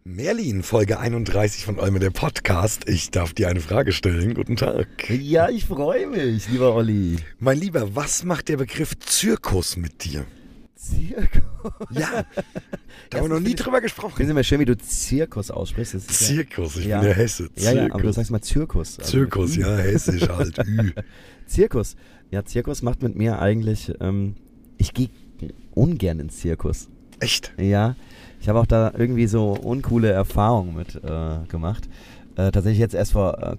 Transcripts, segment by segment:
Merlin, Folge 31 von Olme, der Podcast. Ich darf dir eine Frage stellen. Guten Tag. Ja, ich freue mich, lieber Olli. Mein Lieber, was macht der Begriff Zirkus mit dir? Zirkus? Ja, da haben wir noch nie drüber Ich gesprochen. finde es immer schön, wie du Zirkus aussprichst. Das ist Zirkus, ich ja, bin der Hesse. Ja, aber du sagst mal Zirkus. Also Zirkus, ja, hessisch halt. Zirkus. Ja, Zirkus macht mit mir eigentlich, ich gehe ungern ins Zirkus. Echt? Ja, ich habe auch da irgendwie so uncoole Erfahrungen mit gemacht. Tatsächlich jetzt erst vor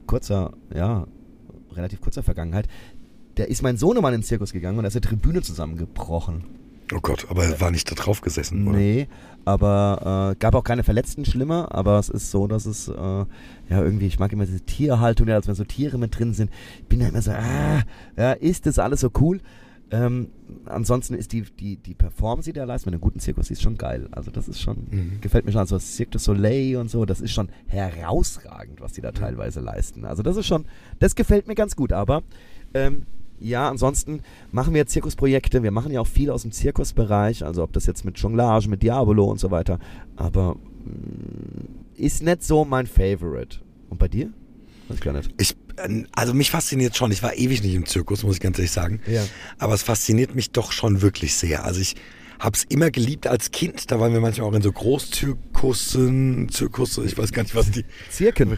relativ kurzer Vergangenheit. Da ist mein Sohnemann ins Zirkus gegangen und da ist die Tribüne zusammengebrochen. Oh Gott, aber er war nicht da drauf gesessen, oder? Nee, aber gab auch keine Verletzten schlimmer, aber es ist so, dass es irgendwie, ich mag immer diese Tierhaltung, als wenn so Tiere mit drin sind. Ich bin da immer so, ist das alles so cool? Ansonsten ist die Performance, die da leistet, mit einem guten Zirkus, die ist schon geil. Also das ist schon, gefällt mir schon, also Cirque du Soleil und so, das ist schon herausragend, was die da teilweise leisten. Also das ist schon, das gefällt mir ganz gut, aber ansonsten machen wir Zirkusprojekte, wir machen ja auch viel aus dem Zirkusbereich, also ob das jetzt mit Jonglage, mit Diabolo und so weiter, aber ist nicht so mein Favorite. Und bei dir? Weiß ich gar nicht. Also mich fasziniert schon, ich war ewig nicht im Zirkus, muss ich ganz ehrlich sagen, aber es fasziniert mich doch schon wirklich sehr. Also ich habe es immer geliebt als Kind, da waren wir manchmal auch in so Großzirkusse, ich weiß gar nicht, was die... Zirken.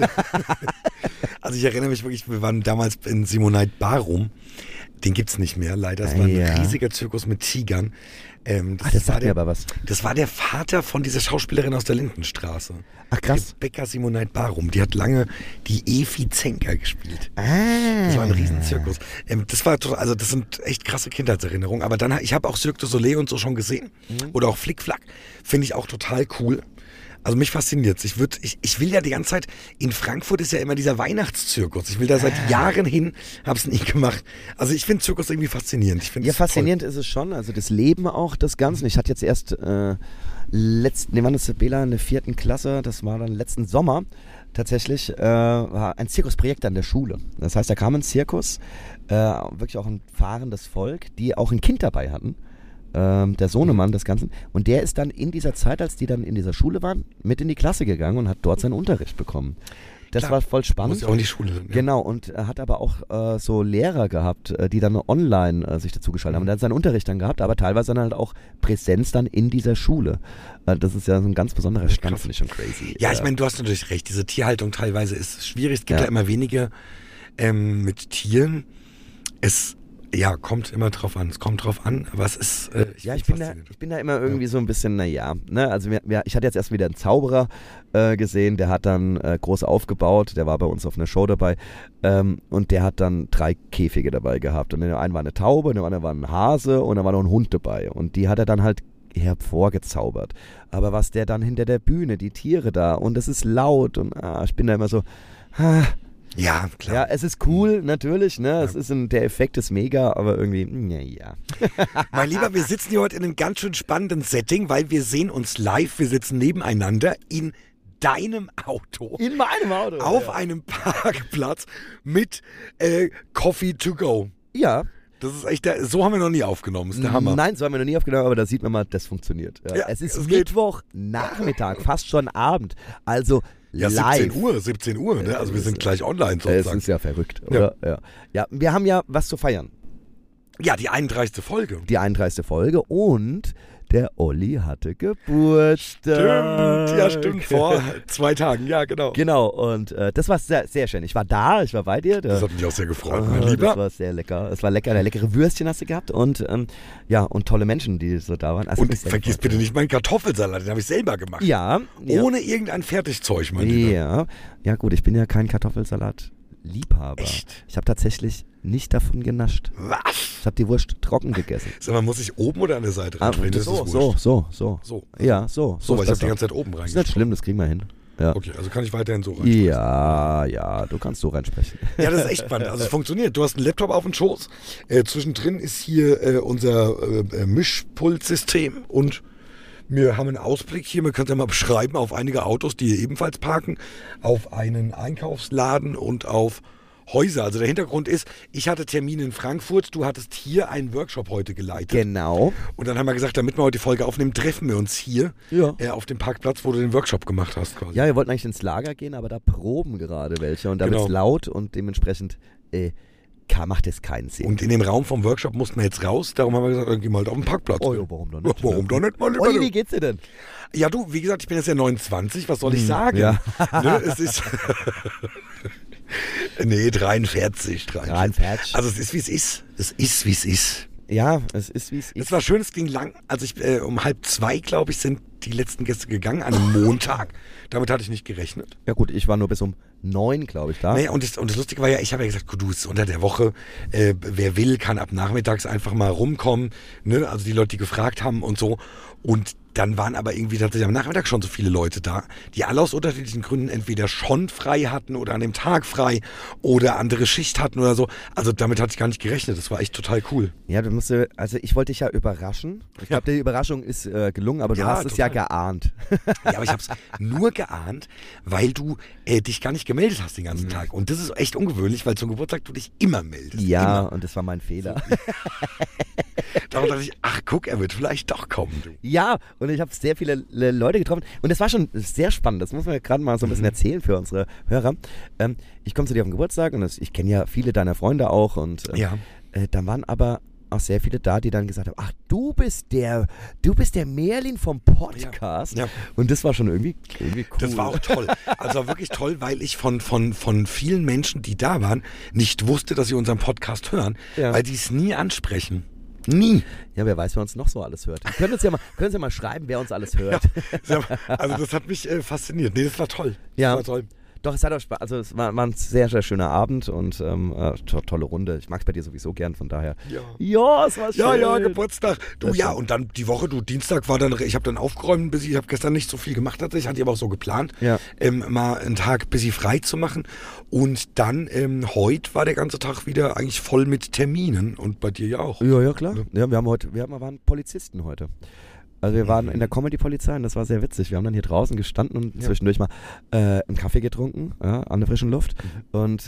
Also ich erinnere mich wirklich, wir waren damals in Simonite Barum, den gibt's nicht mehr, leider, es war ein riesiger Zirkus mit Tigern. Das sagt mir aber was. Das war der Vater von dieser Schauspielerin aus der Lindenstraße. Ach krass. Rebecca Simonite Barum, die hat lange die Evi Zenker gespielt. Ah. Das war ein Riesenzirkus. Das sind echt krasse Kindheitserinnerungen. Aber dann, ich habe auch Cirque du Soleil und so schon gesehen. Oder auch Flick-Flack. Finde ich auch total cool. Also mich fasziniert es. Ich will ja die ganze Zeit, in Frankfurt ist ja immer dieser Weihnachtszirkus. Ich will da seit Jahren hin, habe es nie gemacht. Also ich finde Zirkus irgendwie faszinierend. Faszinierend toll. Ist es schon. Also das Leben auch des Ganzen. Ich hatte jetzt erst wann ist Bela in der 4. Klasse, das war dann letzten Sommer, tatsächlich war ein Zirkusprojekt an der Schule. Das heißt, da kam ein Zirkus, wirklich auch ein fahrendes Volk, die auch ein Kind dabei hatten. Der Sohnemann des Ganzen. Und der ist dann in dieser Zeit, als die dann in dieser Schule waren, mit in die Klasse gegangen und hat dort seinen Unterricht bekommen. Das war voll spannend. Muss ja auch in die Schule. Ja. Genau, und hat aber auch so Lehrer gehabt, die dann online sich dazugeschaltet haben. Und er hat seinen Unterricht dann gehabt, aber teilweise dann halt auch Präsenz dann in dieser Schule. Das ist ja so ein ganz besonderer Stand, finde ich schon crazy. Ja, ich meine, du hast natürlich recht. Diese Tierhaltung teilweise ist schwierig. Es gibt ja immer wenige mit Tieren. Kommt immer drauf an. Es kommt drauf an, aber es ist... ich bin da immer irgendwie so ein bisschen, also ich hatte jetzt erst wieder einen Zauberer gesehen, der hat dann groß aufgebaut, der war bei uns auf einer Show dabei und der hat dann 3 Käfige dabei gehabt. Und in dem einen war eine Taube, in dem anderen war ein Hase und da war noch ein Hund dabei. Und die hat er dann halt hervorgezaubert. Aber was der dann hinter der Bühne, die Tiere da und es ist laut und ich bin da immer so... Ja, klar. Ja, es ist cool, natürlich, ne? Ja. Der Effekt ist mega, aber irgendwie, Mein Lieber, wir sitzen hier heute in einem ganz schön spannenden Setting, weil wir sehen uns live, wir sitzen nebeneinander in deinem Auto. In meinem Auto. Auf einem Parkplatz mit Coffee to go. Ja. Das ist echt, so haben wir noch nie aufgenommen, das ist der Hammer. Nein, so haben wir noch nie aufgenommen, aber da sieht man mal, das funktioniert. Ja, es ist Mittwochnachmittag, fast schon Abend, also ja, live. 17 Uhr, ne? Also wir sind gleich online sozusagen. Es ist ja verrückt, oder? Ja, wir haben ja was zu feiern. Ja, die 31. Folge. Die 31. Folge und der Olli hatte Geburtstag. Stimmt, vor 2 Tagen, ja, genau. Genau, und das war sehr, sehr schön. Ich war bei dir. Das hat mich auch sehr gefreut, mein Lieber. Das war sehr lecker. Es war lecker, leckere Würstchen hast du gehabt und und tolle Menschen, die so da waren. Also und vergiss bitte nicht meinen Kartoffelsalat, den habe ich selber gemacht. Ja. Ohne irgendein Fertigzeug, mein Lieber. Ja gut, ich bin ja kein Kartoffelsalat-Liebhaber. Echt? Ich habe tatsächlich nicht davon genascht. Was? Ich habe die Wurst trocken gegessen. Sag mal, muss ich oben oder an der Seite reindrehen? So. Ja, so. So, weil ich habe die ganze Zeit oben reingesprochen. Ist nicht schlimm, das kriegen wir hin. Ja. Okay, also kann ich weiterhin so reinsprechen? Ja, du kannst so reinsprechen. Ja, das ist echt spannend. Also es funktioniert. Du hast einen Laptop auf dem Schoß. Zwischendrin ist hier unser Mischpultsystem und wir haben einen Ausblick hier, man kann es ja mal beschreiben, auf einige Autos, die hier ebenfalls parken, auf einen Einkaufsladen und auf Häuser. Also der Hintergrund ist, ich hatte Termine in Frankfurt, du hattest hier einen Workshop heute geleitet. Genau. Und dann haben wir gesagt, damit wir heute die Folge aufnehmen, treffen wir uns hier auf dem Parkplatz, wo du den Workshop gemacht hast quasi. Ja, wir wollten eigentlich ins Lager gehen, aber da proben gerade welche und da Genau. wird's laut und dementsprechend macht es keinen Sinn. Und in dem Raum vom Workshop mussten wir jetzt raus, darum haben wir gesagt, dann gehen wir halt auf den Parkplatz. Oh ja, warum doch nicht? Warum doch nicht, mein Lieber? Olli, wie geht's dir denn? Ja du, wie gesagt, ich bin jetzt ja 29, was soll ich sagen? Ja. Ne, es ist... Nee, 43. Also es ist, wie es ist. Es ist, wie es ist. Ja, es ist, wie es ist. Es war schön, es ging lang. Also um 1:30, glaube ich, sind die letzten Gäste gegangen, an einem Montag. Damit hatte ich nicht gerechnet. Ja gut, ich war nur bis um 9, glaube ich, da. Naja, und das Lustige war ja, ich habe ja gesagt, gut, du, es ist unter der Woche, wer will, kann ab nachmittags einfach mal rumkommen. Ne? Also die Leute, die gefragt haben und so. Und dann waren aber irgendwie tatsächlich am Nachmittag schon so viele Leute da, die alle aus unterschiedlichen Gründen entweder schon frei hatten oder an dem Tag frei oder andere Schicht hatten oder so. Also damit hatte ich gar nicht gerechnet. Das war echt total cool. Ja, also ich wollte dich ja überraschen. Ich glaube, die Überraschung ist gelungen, aber du hast es ja geahnt. Ja, aber ich habe es nur geahnt, weil du dich gar nicht gemeldet hast den ganzen Tag. Und das ist echt ungewöhnlich, weil zum Geburtstag du dich immer meldest. Ja, immer. und das war mein Fehler. Darum dachte ich, ach guck, er wird vielleicht doch kommen. Du. Ja, und ich habe sehr viele Leute getroffen. Und das war schon sehr spannend. Das muss man gerade mal so ein bisschen erzählen für unsere Hörer. Ich komme zu dir auf den Geburtstag und ich kenne ja viele deiner Freunde auch. Und dann waren aber auch sehr viele da, die dann gesagt haben, ach, du bist der Merlin vom Podcast. Ja. Und das war schon irgendwie cool. Das war auch toll. Also war wirklich toll, weil ich von vielen Menschen, die da waren, nicht wusste, dass sie unseren Podcast hören, weil die es nie ansprechen. Nie. Ja, wer weiß, wer uns noch so alles hört. Können uns ja mal schreiben, wer uns alles hört. Ja, also das hat mich fasziniert. Nee, das war toll. Ja. Das war toll. Doch, es hat auch Spaß. Also es war ein sehr, sehr schöner Abend und tolle Runde. Ich mag es bei dir sowieso gern, von daher. Ja, es war schön. Ja, Geburtstag. Du, ja, und dann die Woche, Dienstag war dann, ich habe dann aufgeräumt, ich habe gestern nicht so viel gemacht, tatsächlich, hatte ich aber auch so geplant, mal einen Tag ein bisschen frei zu machen. Und dann, heute war der ganze Tag wieder eigentlich voll mit Terminen und bei dir ja auch. Ja, klar. Ja, wir waren Polizisten heute. Also wir waren in der Comedy-Polizei und das war sehr witzig. Wir haben dann hier draußen gestanden und zwischendurch mal einen Kaffee getrunken, an der frischen Luft. Und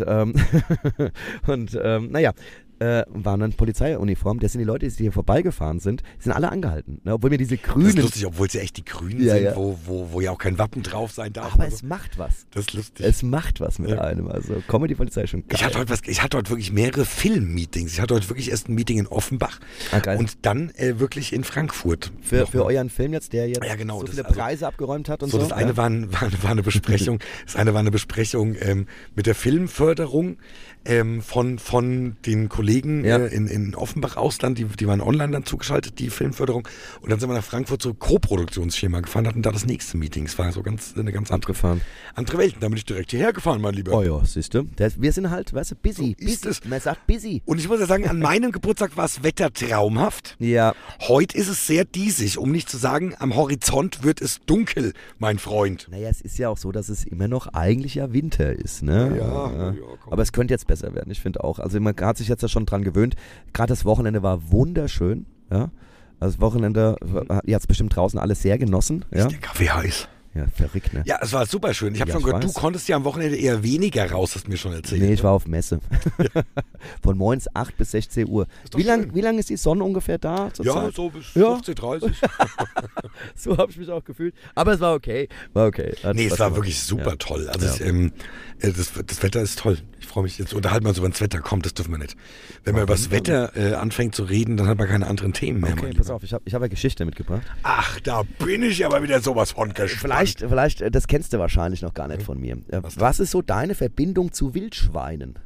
waren dann Polizeiuniform. Das sind die Leute, die hier vorbeigefahren sind, sind alle angehalten. Ne? Obwohl mir diese grünen... Das ist lustig, obwohl es ja echt die Grünen sind, wo ja auch kein Wappen drauf sein darf. Aber es macht was. Das ist lustig. Es macht was mit einem. Also Comedy-Polizei ist schon geil. Ich hatte heute wirklich mehrere Film-Meetings. Ich hatte heute wirklich erst ein Meeting in Offenbach und dann wirklich in Frankfurt. Für euren Film jetzt, der jetzt so viele Preise abgeräumt hat und so? Das eine war eine Besprechung, mit der Filmförderung von den Kollegen in Offenbach Ausland, die waren online dann zugeschaltet, die Filmförderung. Und dann sind wir nach Frankfurt zur Co-Produktionsfirma gefahren, hatten da das nächste Meeting. Es war so eine ganz andere Welt. Da bin ich direkt hierher gefahren, mein Lieber. Oh ja, siehst du. Wir sind halt, weißt du, busy. Man sagt busy. Und ich muss ja sagen, an meinem Geburtstag war das Wetter traumhaft. Ja. Heute ist es sehr diesig, um nicht zu sagen, am Horizont wird es dunkel, mein Freund. Naja, es ist ja auch so, dass es immer noch eigentlich ja Winter ist, ne? Ja, aber es könnte jetzt besser werden, ich finde auch. Also man hat sich jetzt ja schon dran gewöhnt. Gerade das Wochenende war wunderschön, ja. Also das Wochenende, ihr habt es bestimmt draußen alles sehr genossen. Ist der Kaffee heiß? Ja, verrückt, ne? Ja, es war super schön. Ich habe schon gehört, du konntest ja am Wochenende eher weniger raus, hast du mir schon erzählt. Nee, ich war auf Messe. Von morgens 8 bis 16 Uhr. Wie lang ist die Sonne ungefähr da? Ja, so bis 15:30. So habe ich mich auch gefühlt. Aber es war okay. Es war wirklich super toll. Also das Wetter ist toll. Ich freue mich jetzt. Unterhalten wir uns über das Wetter. Komm, das dürfen wir nicht. Wenn man über das Wetter anfängt zu reden, dann hat man keine anderen Themen mehr. Okay, pass auf, ich hab eine Geschichte mitgebracht. Ach, da bin ich aber wieder sowas von gespannt. Vielleicht, das kennst du wahrscheinlich noch gar nicht von mir. Was ist so deine Verbindung zu Wildschweinen?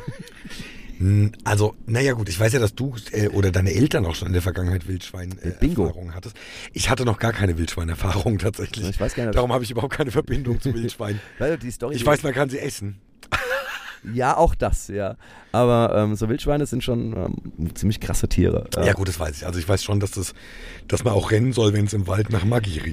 Also, naja gut, ich weiß ja, dass du oder deine Eltern auch schon in der Vergangenheit Wildschwein-Erfahrungen hattest. Ich hatte noch gar keine Wildschwein-Erfahrung tatsächlich. Ich weiß gar nicht, darum habe ich überhaupt keine Verbindung zu Wildschweinen. Ich weiß, man kann sie essen. Ja, auch das, ja. Aber so Wildschweine sind schon ziemlich krasse Tiere. Ja gut, das weiß ich. Also ich weiß schon, dass man auch rennen soll, wenn es im Wald nach Maggi riecht.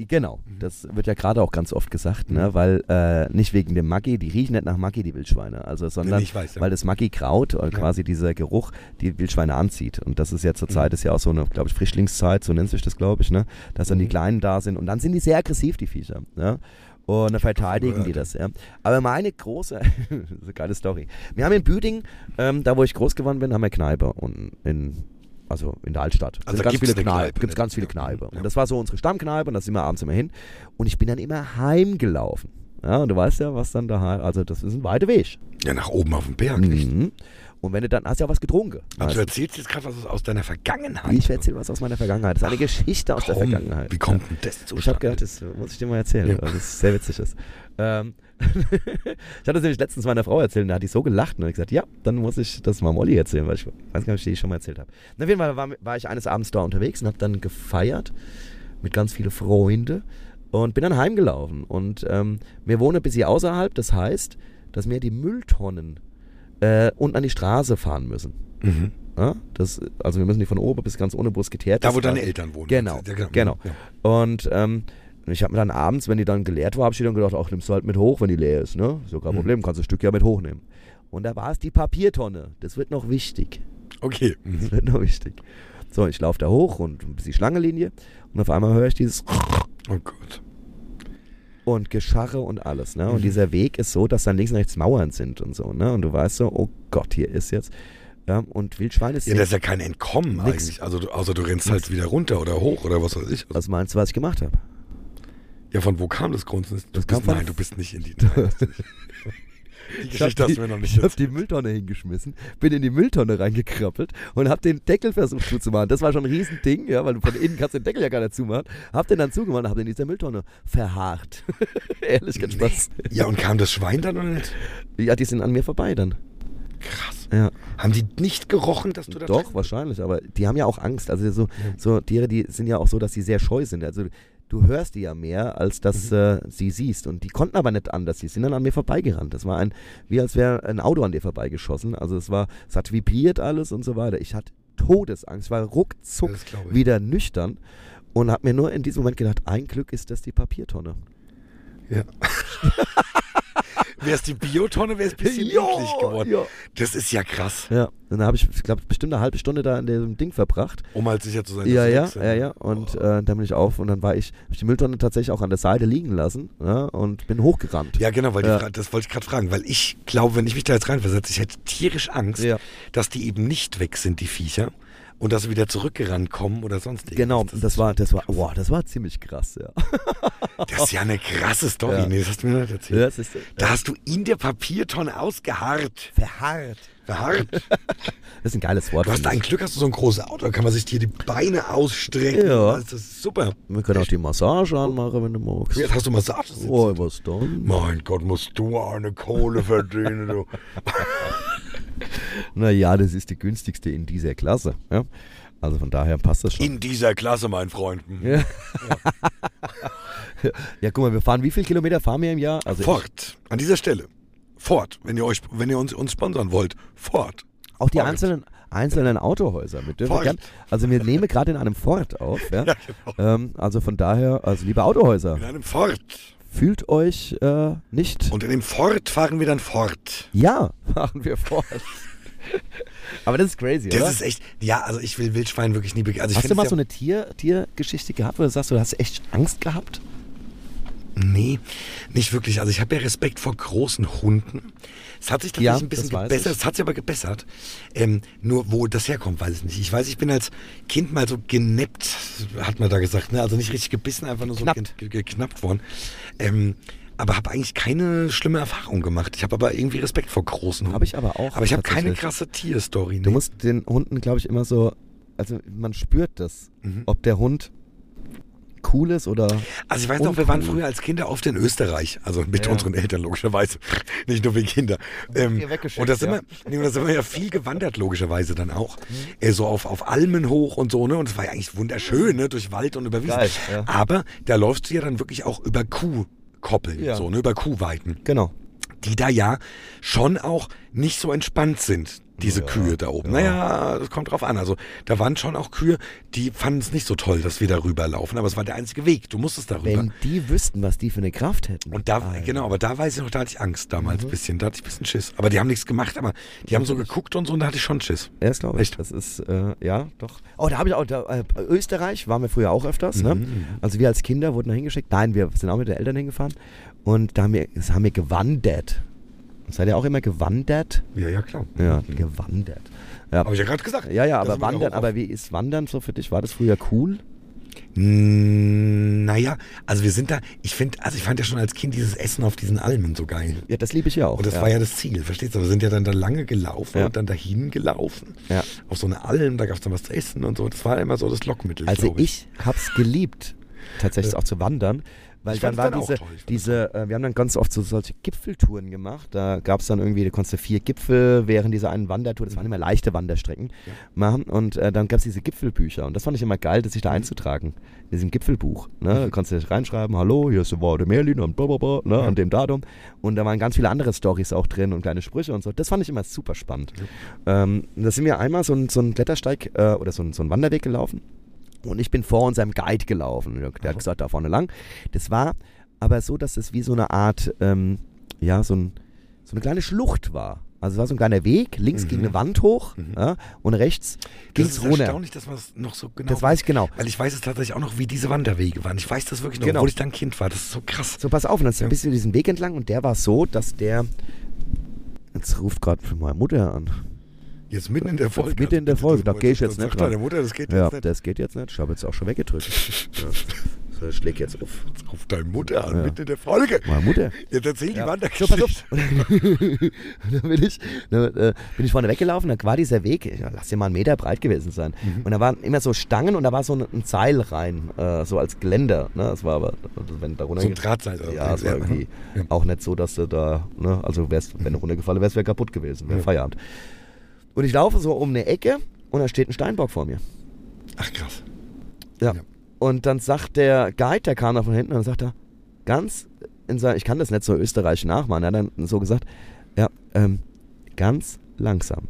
Genau, das wird ja gerade auch ganz oft gesagt, ne? Weil nicht wegen dem Maggi, die riechen nicht nach Maggi, die Wildschweine, also sondern Ich weiß, ja. weil das Maggi-Kraut, quasi dieser Geruch, die Wildschweine anzieht. Und das ist ja zur Zeit, ist ja auch so eine, glaube ich, Frischlingszeit, so nennt sich das, glaube ich, ne? Dass dann die Kleinen da sind und dann sind die sehr aggressiv, die Viecher, ne? Und dann verteidigen die das, ja. Aber meine große, das ist eine geile Story. Wir haben in Büdingen, da wo ich groß geworden bin, haben wir Kneipe und also in der Altstadt. Also Gibt es Kneipe, ganz viele Kneipe. Und das war so unsere Stammkneipe und da sind wir abends immer hin. Und ich bin dann immer heimgelaufen. Ja, und du weißt ja, was dann daheim, also das ist ein weiter Weg. Ja, nach oben auf den Berg. Nicht? Und wenn du dann, hast du ja auch was getrunken. Also du erzählst jetzt gerade was aus deiner Vergangenheit. Ich erzähle was aus meiner Vergangenheit. Das ist eine Geschichte aus der Vergangenheit. Wie kommt denn das zustande? Ich habe gedacht, das muss ich dir mal erzählen, weil das sehr witzig ist. Ich hatte das nämlich letztens meiner Frau erzählt und da hat die so gelacht und ich gesagt, ja, dann muss ich das mal Molly erzählen, weil ich weiß gar nicht, ob ich die schon mal erzählt habe. Und auf jeden Fall war ich eines Abends da unterwegs und habe dann gefeiert mit ganz vielen Freunden und bin dann heimgelaufen. Und wir wohnen ein bisschen außerhalb, das heißt, dass wir die Mülltonnen unten an die Straße fahren müssen. Mhm. Ja, also wir müssen die von oben bis ganz ohne Bus geteert. Da, wo deine Eltern wohnen. Genau. Ja. Und ich habe mir dann abends, wenn die dann geleert war, habe ich die dann gedacht, ach, nimmst du halt mit hoch, wenn die leer ist. Ne? So kein Problem, kannst du ein Stück ja mit hochnehmen. Und da war es die Papiertonne. Das wird noch wichtig. Okay. Das wird noch wichtig. So, ich laufe da hoch und ein bisschen Schlangenlinie und auf einmal höre ich dieses Oh Gott. und Gescharre und alles. Ne? Und dieser Weg ist so, dass dann links und rechts Mauern sind und so. Ne? Und du weißt so, oh Gott, hier ist jetzt... Ja, und Wildschweine sind... Ja, das ist ja kein Entkommen nix. eigentlich. Also, außer du rennst halt wieder runter oder hoch oder was weiß ich. Was meinst du, was ich gemacht habe? Ja, von wo kam das grundsätzlich? Nein, du bist nicht in die... Die Geschichte hast du mir noch nicht Ich habe die Mülltonne hingeschmissen, bin in die Mülltonne reingekrabbelt und habe den Deckel versucht zuzumachen. Das war schon ein Riesending, ja, weil du von innen kannst den Deckel ja gar nicht zumachen. Hab den dann zugemacht und hab den in dieser Mülltonne verharrt. Ehrlich, kein Spaß. Ja, und kam das Schwein dann oder nicht? Ja, die sind an mir vorbei dann. Krass. Ja. Haben die nicht gerochen, dass du da... Doch, wahrscheinlich, aber die haben ja auch Angst. Also so Tiere, die sind ja auch so, dass sie sehr scheu sind. Also du hörst die ja mehr, als dass sie siehst. Und die konnten aber nicht anders. Die sind dann an mir vorbeigerannt. Das war wie als wäre ein Auto an dir vorbeigeschossen. Also es hat vibriert alles und so weiter. Ich hatte Todesangst. Ich war ruckzuck wieder nüchtern und habe mir nur in diesem Moment gedacht, ein Glück ist das die Papiertonne. Ja. Wäre es die Biotonne, wäre es ein bisschen eklig geworden. Ja. Das ist ja krass. Ja, und dann habe ich glaube bestimmt eine halbe Stunde da in dem Ding verbracht. Um halt sicher zu sein, dass Ja. Und dann bin ich auf und dann habe ich die Mülltonne tatsächlich auch an der Seite liegen lassen, ja, und bin hochgerannt. Ja, genau, weil das wollte ich gerade fragen, weil ich glaube, wenn ich mich da jetzt reinversetze, ich hätte tierisch Angst, dass die eben nicht weg sind, die Viecher. Und dass sie wieder zurückgerannt kommen oder sonst irgendwas. Genau, das war ziemlich krass, ja. Das ist ja eine krasse Story. Ja. Nee, das hast du mir nicht erzählt. Da hast du in der Papiertonne ausgeharrt. Verharrt. Das ist ein geiles Wort. Du hast ein Glück, hast du so ein großes Auto, da kann man sich hier die Beine ausstrecken. Ja. Das ist super. Wir können auch die Massage anmachen, wenn du magst. Jetzt hast du Massage. Oh, was dann? Mein Gott, musst du eine Kohle verdienen, du. Naja, das ist die günstigste in dieser Klasse. Ja? Also von daher passt das schon. In dieser Klasse, mein Freund. Ja. Ja, guck mal, wie viele Kilometer fahren wir im Jahr? Also Ford, an dieser Stelle. Ford, wenn ihr uns sponsern wollt. Ford. Auch die einzelnen Autohäuser. Also wir nehmen gerade in einem Ford auf. Ja? Ja, genau. Also von daher, also liebe Autohäuser. In einem Ford. Fühlt euch nicht... Und in dem Ford fahren wir dann fort. Ja, fahren wir fort. Aber das ist crazy, oder? Das ist echt... Ja, also ich will Wildschwein wirklich nie... Also hast du mal so eine Tiergeschichte gehabt, wo du sagst, du hast echt Angst gehabt? Nee, nicht wirklich. Also ich habe ja Respekt vor großen Hunden. Es hat sich tatsächlich ein bisschen gebessert. Es hat sich aber gebessert. Nur wo das herkommt, weiß ich nicht. Ich weiß, ich bin als Kind mal so geneppt, hat man da gesagt. Ne? Also nicht richtig gebissen, einfach nur so geknappt worden. Aber habe eigentlich keine schlimme Erfahrung gemacht. Ich habe aber irgendwie Respekt vor großen Hunden. Habe ich aber auch. Aber ich habe keine krasse Tierstory. Nee. Du musst den Hunden, glaube ich, immer so... Also man spürt das, ob der Hund... cool ist oder... Also ich weiß noch, wir waren früher als Kinder oft in Österreich, also mit unseren Eltern logischerweise, nicht nur wegen Kinder. Und da sind wir ja viel gewandert logischerweise dann auch, so auf Almen hoch und so, ne, und es war ja eigentlich wunderschön, ne, durch Wald und über Wiesen. Geil, ja. Aber da läufst du ja dann wirklich auch über Kuhkoppeln, so, ne, über Kuhweiden. Genau. Die da ja schon auch nicht so entspannt sind. diese Kühe da oben. Naja, das kommt drauf an. Also da waren schon auch Kühe, die fanden es nicht so toll, dass wir da rüberlaufen. Aber es war der einzige Weg. Du musstest da rüber. Wenn die wüssten, was die für eine Kraft hätten. Und da, genau, aber da weiß ich noch, da hatte ich Angst damals ein bisschen. Da hatte ich ein bisschen Schiss. Aber die haben nichts gemacht, aber die haben so geguckt und so und da hatte ich schon Schiss. Ja, das glaube ich. Das ist, ja, doch. Oh, da habe ich auch, Österreich waren wir früher auch öfters. Ne? Also wir als Kinder wurden da hingeschickt. Nein, wir sind auch mit den Eltern hingefahren. Und da haben wir gewandert. Seid ihr auch immer gewandert? Ja, klar. Ja, gewandert. Ja. Habe ich ja gerade gesagt. Ja, aber Wandern, aber wie ist Wandern so für dich? War das früher cool? Naja, also wir sind da, ich fand ja schon als Kind dieses Essen auf diesen Almen so geil. Ja, das liebe ich ja auch. Und das war ja das Ziel, verstehst du? Wir sind ja dann da lange gelaufen und dann dahin gelaufen. Ja. Auf so eine Alm, da gab es dann was zu essen und so. Das war immer so das Lockmittel, also ich hab's geliebt, tatsächlich auch zu wandern. Weil dann war wir haben dann ganz oft solche Gipfeltouren gemacht. Da gab es dann irgendwie, da konntest du 4 Gipfel während dieser einen Wandertour, das waren immer leichte Wanderstrecken, machen. Und dann gab es diese Gipfelbücher. Und das fand ich immer geil, sich da einzutragen. In diesem Gipfelbuch. Ne? Da konntest du reinschreiben, hallo, hier ist der Wouter Merlin und blablabla, ne? An dem Datum. Und da waren ganz viele andere Storys auch drin und kleine Sprüche und so. Das fand ich immer super spannend. Da sind wir einmal so einen Klettersteig oder so einen Wanderweg gelaufen. Und ich bin vor unserem Guide gelaufen. Der hat gesagt, da vorne lang. Das war aber so, dass es wie so eine Art, so eine kleine Schlucht war. Also es war so ein kleiner Weg, links ging eine Wand hoch und rechts ging es runter. Das ist erstaunlich, dass man es noch so genau Das weiß ich genau. Weil ich weiß es tatsächlich auch noch, wie diese Wanderwege waren. Ich weiß das wirklich noch, obwohl ich dann Kind war. Das ist so krass. So, pass auf, und dann bist du diesen Weg entlang und der war so, dass der... Jetzt ruft gerade meine Mutter an. Jetzt mitten in der Folge. Mitten in der Folge, da gehe ich jetzt nicht dran. Deine Mutter, das geht jetzt nicht. Das geht jetzt nicht. Ich habe jetzt auch schon weggedrückt. So, ich leg jetzt auf. Jetzt ruft deine Mutter an, mitten in der Folge. Meine Mutter. Jetzt erzähl die Wandergeschichte. So, pass auf. Dann bin ich vorne weggelaufen, dann war dieser Weg, lass dir mal 1 Meter breit gewesen sein. Und da waren immer so Stangen und da war so ein Seil rein, so als Geländer. Ne? Das war aber, wenn da runter... So ein Drahtseil. Ja, es war irgendwie auch nicht so, dass du da, ne? Also wenn du runtergefallen wärst, wäre kaputt gewesen. Wäre Feierabend. Und ich laufe so um eine Ecke und da steht ein Steinbock vor mir. Ach krass. Ja. Und dann sagt der Guide, der kam da von hinten und dann sagt er, ich kann das nicht so österreichisch nachmachen, er hat dann so gesagt, ganz langsam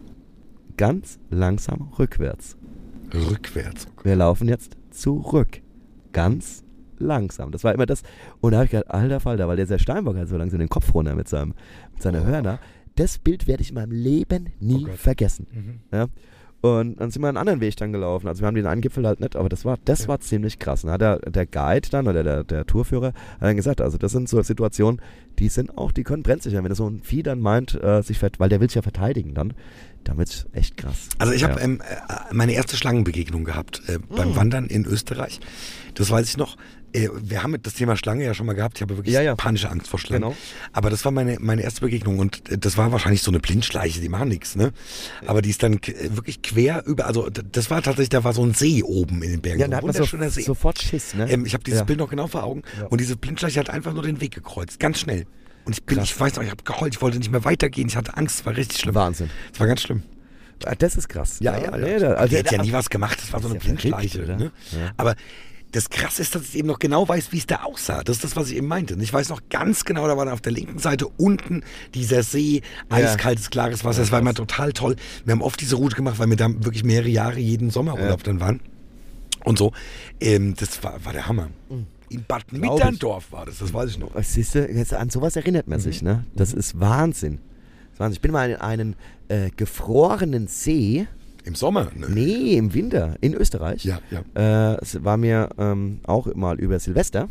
rückwärts. Rückwärts. Okay. Wir laufen jetzt zurück. Ganz langsam. Das war immer das. Und da habe ich gedacht, alter Falter, weil der Steinbock halt so langsam den Kopf runter mit seiner Hörner. Das Bild werde ich in meinem Leben nie vergessen. Ja? Und dann sind wir einen anderen Weg dann gelaufen. Also wir haben den einen Gipfel halt nicht, aber das war ziemlich krass. Und dann hat der Guide dann oder der Tourführer hat dann gesagt, also das sind so Situationen, die können brenzlig sein. Wenn so ein Vieh dann meint, weil der will sich ja verteidigen dann wird's echt krass. Also ich habe meine erste Schlangenbegegnung gehabt beim Wandern in Österreich. Das weiß ich noch. Wir haben das Thema Schlange ja schon mal gehabt. Ich habe wirklich panische Angst vor Schlangen. Genau. Aber das war meine erste Begegnung und das war wahrscheinlich so eine Blindschleiche, die machen nichts, ne? Aber die ist dann wirklich quer über, also das war tatsächlich, da war so ein See oben in den Bergen. Ja, da hat man sofort Schiss, ne? Ich habe dieses Bild noch genau vor Augen und diese Blindschleiche hat einfach nur den Weg gekreuzt, ganz schnell. Und ich weiß noch, ich habe geheult, ich wollte nicht mehr weitergehen, ich hatte Angst, es war richtig schlimm. Wahnsinn. Es war ganz schlimm. Das ist krass. Ja. Nee, also die hat ja nie was gemacht, das war so eine Blindschleiche. Ne? Ja. Aber das Krasse ist, dass ich eben noch genau weiß, wie es da aussah. Das ist das, was ich eben meinte. Und ich weiß noch ganz genau, da war dann auf der linken Seite unten dieser See, eiskaltes, klares Wasser. Das war immer total toll. Wir haben oft diese Route gemacht, weil wir da wirklich mehrere Jahre jeden Sommerurlaub dann waren. Und so. Das war der Hammer. In Bad Mitterndorf war das weiß ich noch. Siehst du, an sowas erinnert man sich, ne? Das ist Wahnsinn. Ich bin mal in einen gefrorenen See. Im Sommer? Ne? Nee, im Winter in Österreich. Ja. Es war mir auch mal über Silvester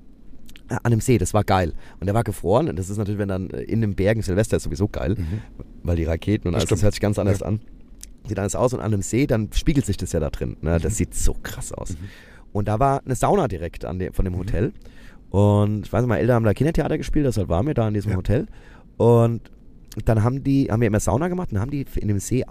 an einem See, das war geil. Und der war gefroren und das ist natürlich, wenn dann in den Bergen, Silvester ist sowieso geil, weil die Raketen und alles, das hört sich ganz anders an. Sieht alles aus und an einem See, dann spiegelt sich das ja da drin. Ne? Das sieht so krass aus. Und da war eine Sauna direkt von dem Hotel. Und ich weiß nicht, meine Eltern haben da Kindertheater gespielt, deshalb waren wir da in diesem Hotel. Und dann haben wir immer Sauna gemacht und haben die in dem See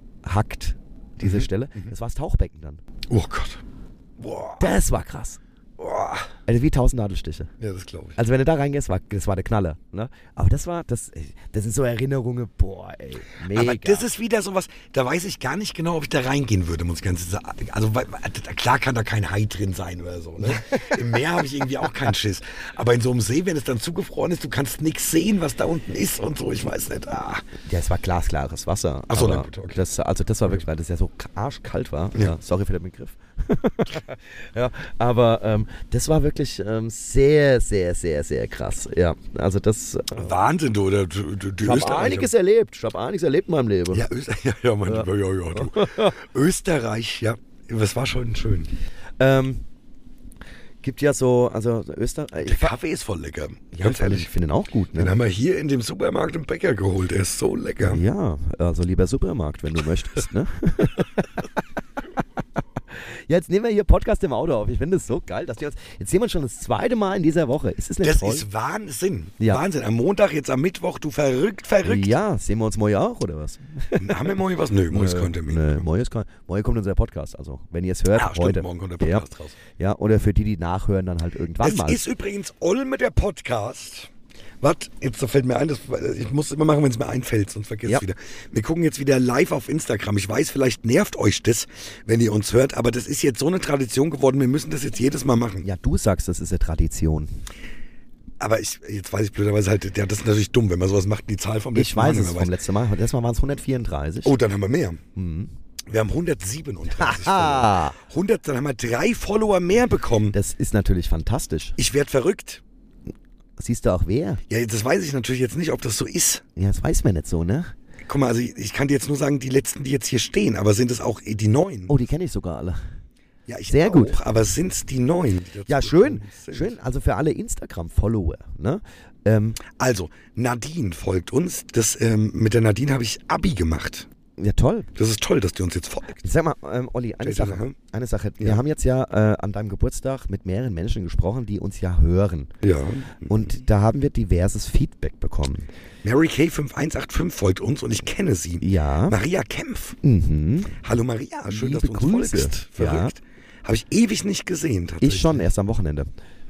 aufgehackt, diese Stelle. Das war das Tauchbecken dann. Oh Gott. Boah. Das war krass. Boah. Also wie 1000 Nadelstiche. Ja, das glaube ich. Also wenn du da reingehst, das war der Knaller. Ne? Aber das sind so Erinnerungen, boah, ey, mega. Aber das ist wieder sowas, da weiß ich gar nicht genau, ob ich da reingehen würde, muss ich ganz ehrlich sagen. Also klar kann da kein Hai drin sein oder so. Ne? Im Meer habe ich irgendwie auch keinen Schiss. Aber in so einem See, wenn es dann zugefroren ist, du kannst nichts sehen, was da unten ist und so, ich weiß nicht. Ja, es war glasklares Wasser. Ach so, na gut, okay. Das war wirklich, weil das ja so arschkalt war. Ja. Sorry für den Begriff. Ja, aber das war wirklich sehr, sehr, sehr, sehr krass. Ja, also das... Wahnsinn, du. Ich habe einiges erlebt. Ich habe einiges erlebt in meinem Leben. Ja, mein Lieber, ja, du. Österreich, ja, das war schon schön. Gibt ja so, also Österreich... Der Kaffee ist voll lecker, Ja, ganz ehrlich. Ich finde ihn auch gut. Ne? Den haben wir hier in dem Supermarkt im Bäcker geholt, der ist so lecker. Ja, also lieber Supermarkt, wenn du möchtest, ne? Ja, jetzt nehmen wir hier Podcast im Auto auf. Ich finde es so geil, dass wir uns... Jetzt sehen wir uns schon das zweite Mal in dieser Woche. Ist es nicht Das toll? ist Wahnsinn. Ja. Wahnsinn. Am Montag, jetzt am Mittwoch, du verrückt. Ja, sehen wir uns morgen auch, oder was? Haben wir morgen was? Nö, morgen ist kein Termin. Nö, morgen kommt unser Podcast. Also, wenn ihr es hört, Ja, stimmt, heute. morgen kommt der Podcast raus. Ja, oder für die nachhören, dann halt irgendwann Das mal. ist übrigens Olme der Podcast. Was? Jetzt fällt mir ein, ich muss immer machen, wenn es mir einfällt, sonst vergesse ich es wieder. Wir gucken jetzt wieder live auf Instagram. Ich weiß, vielleicht nervt euch das, wenn ihr uns hört, aber das ist jetzt so eine Tradition geworden, wir müssen das jetzt jedes Mal machen. Ja, du sagst, das ist eine Tradition. Aber jetzt weiß ich blöderweise halt, ja, das ist natürlich dumm, wenn man sowas macht, die Zahl vom letzten Mal. Ich weiß es vom letzten Mal. Letztes Mal waren es 134. Oh, dann haben wir mehr. Mhm. Wir haben 137 Haha. Follower. Dann haben wir 3 Follower mehr bekommen. Das ist natürlich fantastisch. Ich werde verrückt. Siehst du auch wer? Ja, das weiß ich natürlich jetzt nicht, ob das so ist. Ja, das weiß man nicht so, ne? Guck mal, also ich kann dir jetzt nur sagen, die letzten, die jetzt hier stehen, aber sind es auch die neuen? Oh, die kenne ich sogar alle. Ja, ich sehr auch, gut. Aber sind es die neuen? Die Ja, dazu schön. gekommen sind? Schön. Also für alle Instagram-Follower, ne? Also, Nadine folgt uns. Mit der Nadine habe ich Abi gemacht. Ja, toll. Das ist toll, dass die uns jetzt folgt. Sag mal, Olli, eine Sache. Wir Ja. haben jetzt ja an deinem Geburtstag mit mehreren Menschen gesprochen, die uns ja hören. Ja. Und da haben wir diverses Feedback bekommen. Mary K 5185 folgt uns und ich kenne sie. Ja. Maria Kempf. Mhm. Hallo Maria, schön, Liebe dass du uns Grüße. folgst. Ja. Verrückt. Habe ich ewig nicht gesehen. Tatsächlich. Ich schon, erst am Wochenende.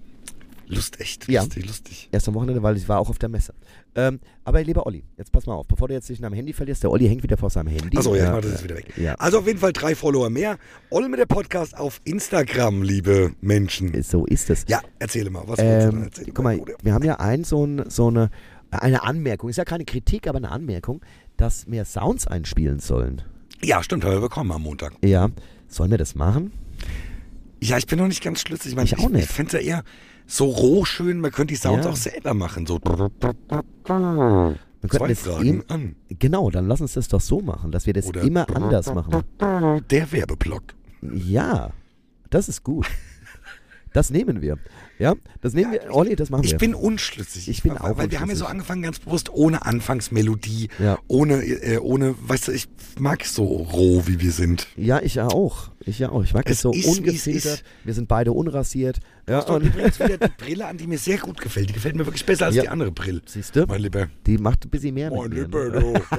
Echt Ja. lustig. Erst am Wochenende, weil ich war auch auf der Messe. Aber lieber Olli, jetzt pass mal auf, bevor du jetzt dich in deinem Handy verlierst, der Olli hängt wieder vor seinem Handy. Achso, ja, ich mach das jetzt wieder weg. Ja. Also auf jeden Fall 3 Follower mehr. Olme der Podcast auf Instagram, liebe Menschen. So ist es. Ja, erzähle mal, was wolltest du denn erzählen? Guck mal, wir haben ja eine Anmerkung, ist ja keine Kritik, aber eine Anmerkung, dass wir Sounds einspielen sollen. Ja, stimmt, haben wir bekommen am Montag. Ja, sollen wir das machen? Ja, ich bin noch nicht ganz schlüssig. Ich auch nicht. Ich fände es ja eher so roh schön, man könnte die Sounds Ja. auch selber machen. So Wir könnten zwei das Fragen an. Genau, dann lass uns das doch so machen, dass wir das Oder- immer anders machen. Der Werbeblock. Ja, das ist gut. Das nehmen wir. Ja, das nehmen wir. Olli, das machen wir. Ich bin unschlüssig. Ich bin auch Weil wir haben ja so unschlüssig. angefangen, ganz bewusst, ohne Anfangsmelodie, Ja. ohne, weißt du, ich mag es so roh, wie wir sind. Ja, ich ja auch. Ich mag Es es so ist, wie es ungefiltert. ist. Wir sind beide unrasiert. Du Ja, hast doch und, übrigens wieder die Brille an, die mir sehr gut gefällt. Die gefällt mir wirklich besser als Ja. die andere Brille. siehst du? Mein Lieber. Die macht ein bisschen mehr mit Mein mir, Lieber, ne? du.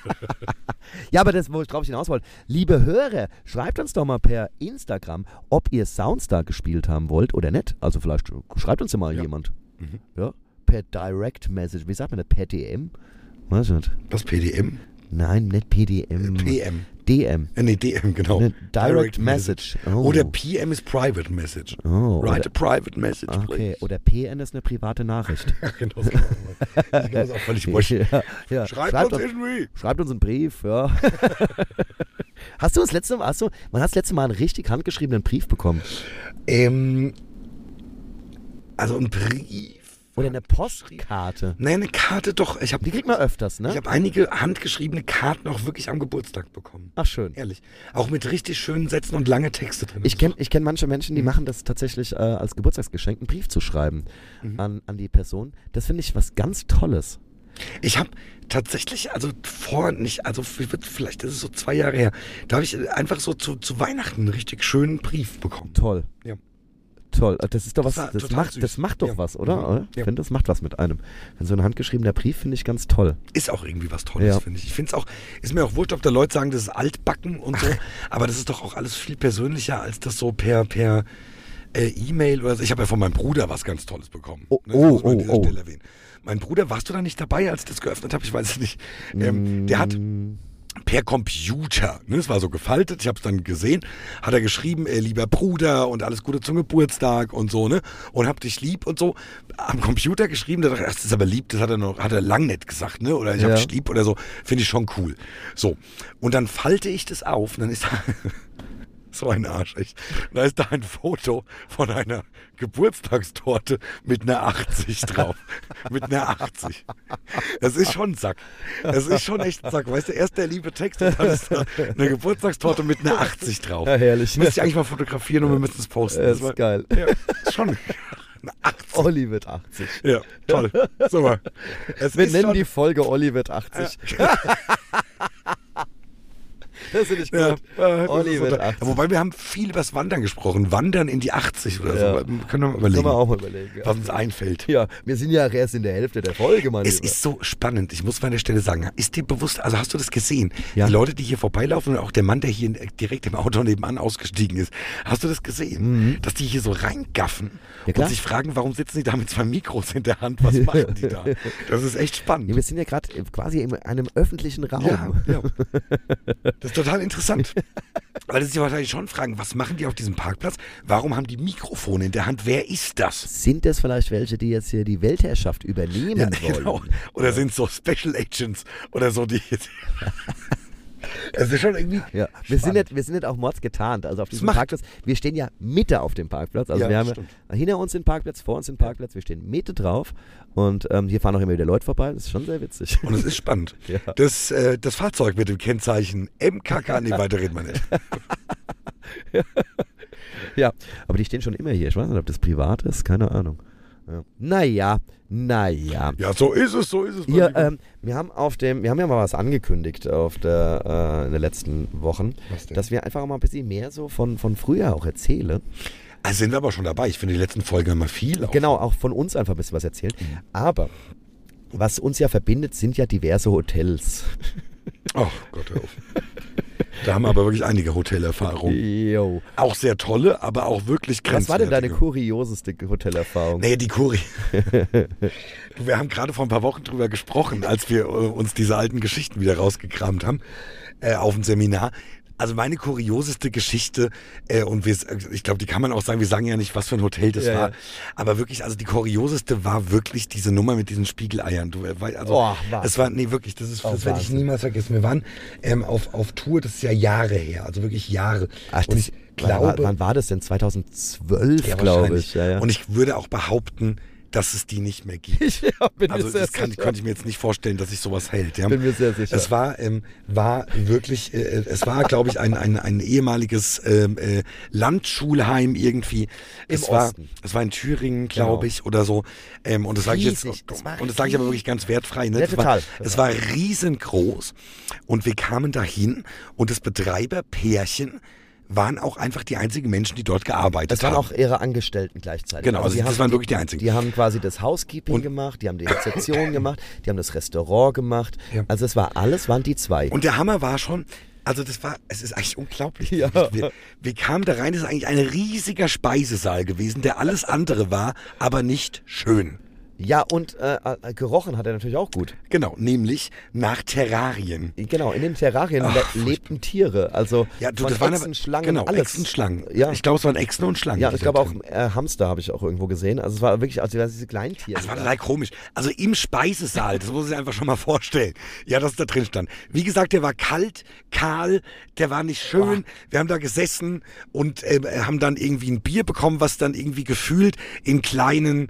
Ja, aber das, worauf ich hinaus wollte. Liebe Hörer, schreibt uns doch mal per Instagram, ob ihr Soundstar gespielt haben wollt oder nicht. Also vielleicht schreibt uns ja mal jemand. Mhm. Ja, per Direct Message. Wie sagt man das? Per DM? Weiß nicht. Was, PDM? Nein, nicht PDM. PM. DM. Nee, DM, genau. Ne, Direct Message. Oh. Oder PM ist Private Message. Oh, Write a private message, Okay, please. oder PN ist eine private Nachricht. Ja, genau. Das ist auch völlig wurscht. Ja. Schreibt uns irgendwie. Schreibt uns einen Brief, ja. Hast du das letzte Mal, wann hast du das letzte Mal einen richtig handgeschriebenen Brief bekommen? Also ein Brief. Oder eine Postkarte? Nein, eine Karte doch. Die kriegt man öfters, ne? Ich habe einige handgeschriebene Karten auch wirklich am Geburtstag bekommen. Ach, schön. Ehrlich. Auch mit richtig schönen Sätzen und lange Texte drin. Ich kenn manche Menschen, die machen das tatsächlich als Geburtstagsgeschenk, einen Brief zu schreiben an die Person. Das finde ich was ganz Tolles. Ich habe tatsächlich, vielleicht ist es so 2 Jahre her, da habe ich einfach so zu Weihnachten einen richtig schönen Brief bekommen. Toll. Ja. Toll. Das ist doch was, Das war das total macht süß. doch Ja. was, oder? Mhm. Oder? Ich Ja. finde, das macht was mit einem. Wenn so ein handgeschriebener Brief, finde ich ganz toll. Ist auch irgendwie was Tolles, Ja. finde ich. Ich finde es auch, ist mir auch wurscht, ob da Leute sagen, das ist altbacken und so, aber das ist doch auch alles viel persönlicher, als das so per E-Mail oder so. Ich habe ja von meinem Bruder was ganz Tolles bekommen. Oh, Das muss man an dieser oh. Stelle erwähnen. Mein Bruder, warst du da nicht dabei, als ich das geöffnet habe? Ich weiß es nicht. Der hat per Computer, ne, es war so gefaltet, ich habe es dann gesehen, hat er geschrieben, lieber Bruder und alles Gute zum Geburtstag und so, ne, und hab dich lieb und so, am Computer geschrieben, da dachte ich, das ist aber lieb, das hat er lang nicht gesagt, ne, oder ich hab dich lieb oder so, finde ich schon cool. So, und dann falte ich das auf und dann ist da, so ein Arsch, echt. Da ist da ein Foto von einer Geburtstagstorte mit einer 80 drauf. Mit einer 80. Das ist schon ein Sack. Das ist schon echt ein Sack. Weißt du, erst der liebe Text und dann ist da eine Geburtstagstorte mit einer 80 drauf. Ja, herrlich. Müsste ich eigentlich mal fotografieren und wir müssen es posten. Das ist geil. Ja, ist schon eine 80. Olli wird 80. Ja, toll. So mal. Wir nennen die Folge Olli wird 80. Ja. Das finde ich gut. Ja, Olli wird 80. Ja, wobei wir haben viel über das Wandern gesprochen. Wandern in die 80 oder so. Können wir mal überlegen. Können wir auch mal überlegen. Ja. Was uns einfällt. Ja, wir sind ja erst in der Hälfte der Folge, Mann. Es ist so spannend. Ich muss mal an der Stelle sagen, ist dir bewusst, also hast du das gesehen? Ja. Die Leute, die hier vorbeilaufen und auch der Mann, der hier direkt im Auto nebenan ausgestiegen ist, hast du das gesehen? Dass die hier so reingaffen und sich fragen, warum sitzen die da mit 2 Mikros in der Hand? Was machen die da? Das ist echt spannend. Ja, wir sind ja gerade quasi in einem öffentlichen Raum. Ja. Das ist total interessant. Weil das sich wahrscheinlich schon fragen, was machen die auf diesem Parkplatz? Warum haben die Mikrofone in der Hand? Wer ist das? Sind das vielleicht welche, die jetzt hier die Weltherrschaft übernehmen wollen? Genau. Oder sind es so Special Agents oder so, die jetzt... Es ist schon irgendwie. Ja, wir sind nicht auch mords getarnt. Also auf diesem Parkplatz. Wir stehen ja Mitte auf dem Parkplatz. Also wir haben hinter uns den Parkplatz, vor uns den Parkplatz. Wir stehen Mitte drauf. Und hier fahren auch immer wieder Leute vorbei. Das ist schon sehr witzig. Und es ist spannend. Ja. Das Fahrzeug mit dem Kennzeichen MKK, nee, weiter reden wir nicht. Ja, aber die stehen schon immer hier. Ich weiß nicht, ob das privat ist. Keine Ahnung. Ja. Naja. Ja, so ist es. Wir haben ja mal was angekündigt in den letzten Wochen, dass wir einfach mal ein bisschen mehr so von früher auch erzählen. Also sind wir aber schon dabei. Ich finde, die letzten Folgen haben wir viel. Genau, auch von uns einfach ein bisschen was erzählt. Aber was uns ja verbindet, sind ja diverse Hotels. Oh Gott, hör auf. Da haben wir aber wirklich einige Hotelerfahrungen. Jo. Auch sehr tolle, aber auch wirklich grenzwertige. Was war denn deine kurioseste Hotelerfahrung? Nee, wir haben gerade vor ein paar Wochen drüber gesprochen, als wir uns diese alten Geschichten wieder rausgekramt haben auf dem Seminar. Also meine kurioseste Geschichte, ich glaube, die kann man auch sagen, wir sagen ja nicht, was für ein Hotel das war, aber wirklich, also die kurioseste war wirklich diese Nummer mit diesen Spiegeleiern. Es war, nee, wirklich, das werde ich niemals vergessen. Wir waren auf Tour, das ist ja Jahre her, also wirklich Jahre. Ach, und ich glaube, wann war das denn? 2012, glaube ich. Ja. Und ich würde auch behaupten, dass es die nicht mehr gibt. Könnte ich mir jetzt nicht vorstellen, dass sich sowas hält. Ja. Bin mir sehr sicher. Es war wirklich, es war, glaube ich, ein ehemaliges Landschulheim irgendwie. Es war in Thüringen, glaube ich, oder so. Und das sage ich jetzt, und das sage ich aber wirklich ganz wertfrei. Ne? Ja, total. Es war riesengroß und wir kamen dahin und das Betreiberpärchen waren auch einfach die einzigen Menschen, die dort gearbeitet haben. Das waren auch ihre Angestellten gleichzeitig. Genau, also das waren wirklich die einzigen. Die haben quasi das Housekeeping gemacht, die haben die Rezeption gemacht, die haben das Restaurant gemacht. Ja. Also es waren die 2. Und der Hammer war schon, also es ist eigentlich unglaublich. Ja. Wir kamen da rein, das ist eigentlich ein riesiger Speisesaal gewesen, der alles andere war, aber nicht schön. Ja, und gerochen hat er natürlich auch gut. Genau, nämlich nach Terrarien. Genau, in den Terrarien lebten Tiere. Also das waren Echsen, Schlangen, alles. Echsen, Schlangen. Ja. Ich glaube, es waren Echsen und Schlangen. Ja, ich glaube auch Hamster habe ich auch irgendwo gesehen. Also es war wirklich, diese kleinen Tiere. Das war total komisch. Also im Speisesaal, das muss man sich einfach schon mal vorstellen. Ja, dass da drin stand. Wie gesagt, der war kalt, kahl, der war nicht schön. Wir haben da gesessen und haben dann irgendwie ein Bier bekommen, was dann irgendwie gefühlt in kleinen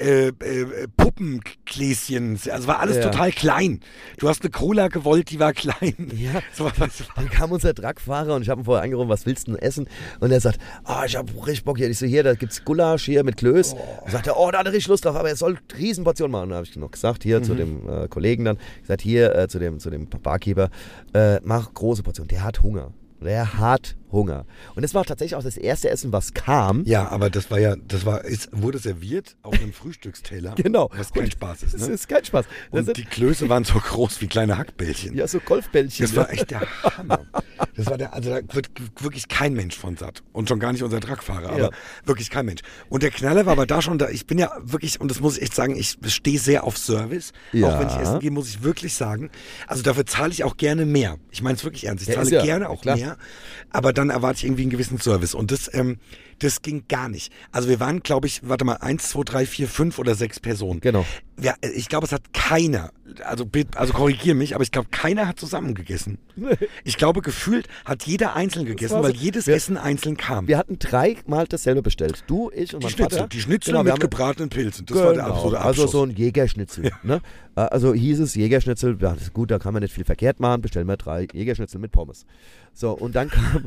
Puppengläschen, also war alles total klein. Du hast eine Cola gewollt, die war klein. Ja, dann kam unser Truckfahrer und ich habe ihn vorher angerufen, was willst du denn essen? Und er sagt, ich habe richtig Bock hier. Ich so, hier, da gibt's Gulasch hier mit Klöß. Und sagt er, da hat er richtig Lust drauf, aber er soll Riesenportionen machen. Und da habe ich noch gesagt, hier zu dem Kollegen dann, gesagt, hier zu dem Barkeeper, mach große Portionen. Der hat Hunger. Hunger. Und das war tatsächlich auch das erste Essen, was kam. Ja, aber wurde serviert auf einem Frühstücksteller. Genau. Was kein Spaß ist, Das ne? ist kein Spaß. Und die Klöße waren so groß wie kleine Hackbällchen. Ja, so Golfbällchen. Das war echt der Hammer. Also da wird wirklich kein Mensch von satt. Und schon gar nicht unser Truckfahrer, aber wirklich kein Mensch. Und der Knaller war aber da schon, ich bin ja wirklich, und das muss ich echt sagen, ich stehe sehr auf Service. Ja. Auch wenn ich essen gehe, muss ich wirklich sagen. Also dafür zahle ich auch gerne mehr. Ich meine es wirklich ernst. Ich zahle gerne auch mehr. Aber dann erwarte ich irgendwie einen gewissen Service. Und das ging gar nicht. Also wir waren, glaube ich, 1, 2, 3, 4, 5 oder 6 Personen. Genau. Ja, ich glaube, es hat keiner, also korrigiere mich, aber ich glaube, keiner hat zusammen gegessen. Nee. Ich glaube, gefühlt hat jeder einzeln gegessen, weil jedes Essen einzeln kam. Wir hatten 3-mal dasselbe bestellt. Du, ich und mein Vater. Die Schnitzel Genau, mit gebratenen Pilzen. Das war der absolute Abschuss. Also so ein Jägerschnitzel. Ja. Ne? Also hieß es Jägerschnitzel, ja, das ist gut, da kann man nicht viel verkehrt machen, bestellen wir 3 Jägerschnitzel mit Pommes. So, und dann kam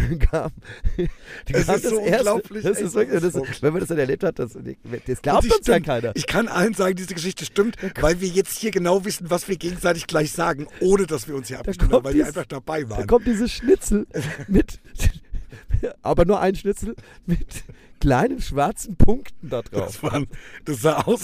das ist so unglaublich. Wenn man das dann erlebt hat, das glaubt uns ja keiner. Ich kann allen sagen, diese Geschichte stimmt, weil wir jetzt hier genau wissen, was wir gegenseitig gleich sagen, ohne dass wir uns hier abstimmen, weil wir einfach dabei waren. Da kommt dieses Schnitzel mit, aber nur ein Schnitzel, mit kleinen schwarzen Punkten da drauf. Das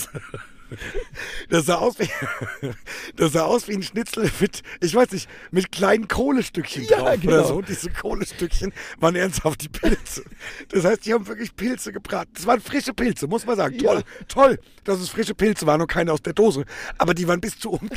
sah aus wie ein Schnitzel mit, ich weiß nicht, mit kleinen Kohlestückchen drauf oder so. Und diese Kohlestückchen waren ernsthaft die Pilze. Das heißt, die haben wirklich Pilze gebraten. Das waren frische Pilze, muss man sagen. Toll, dass es frische Pilze waren und keine aus der Dose. Aber die waren bis zur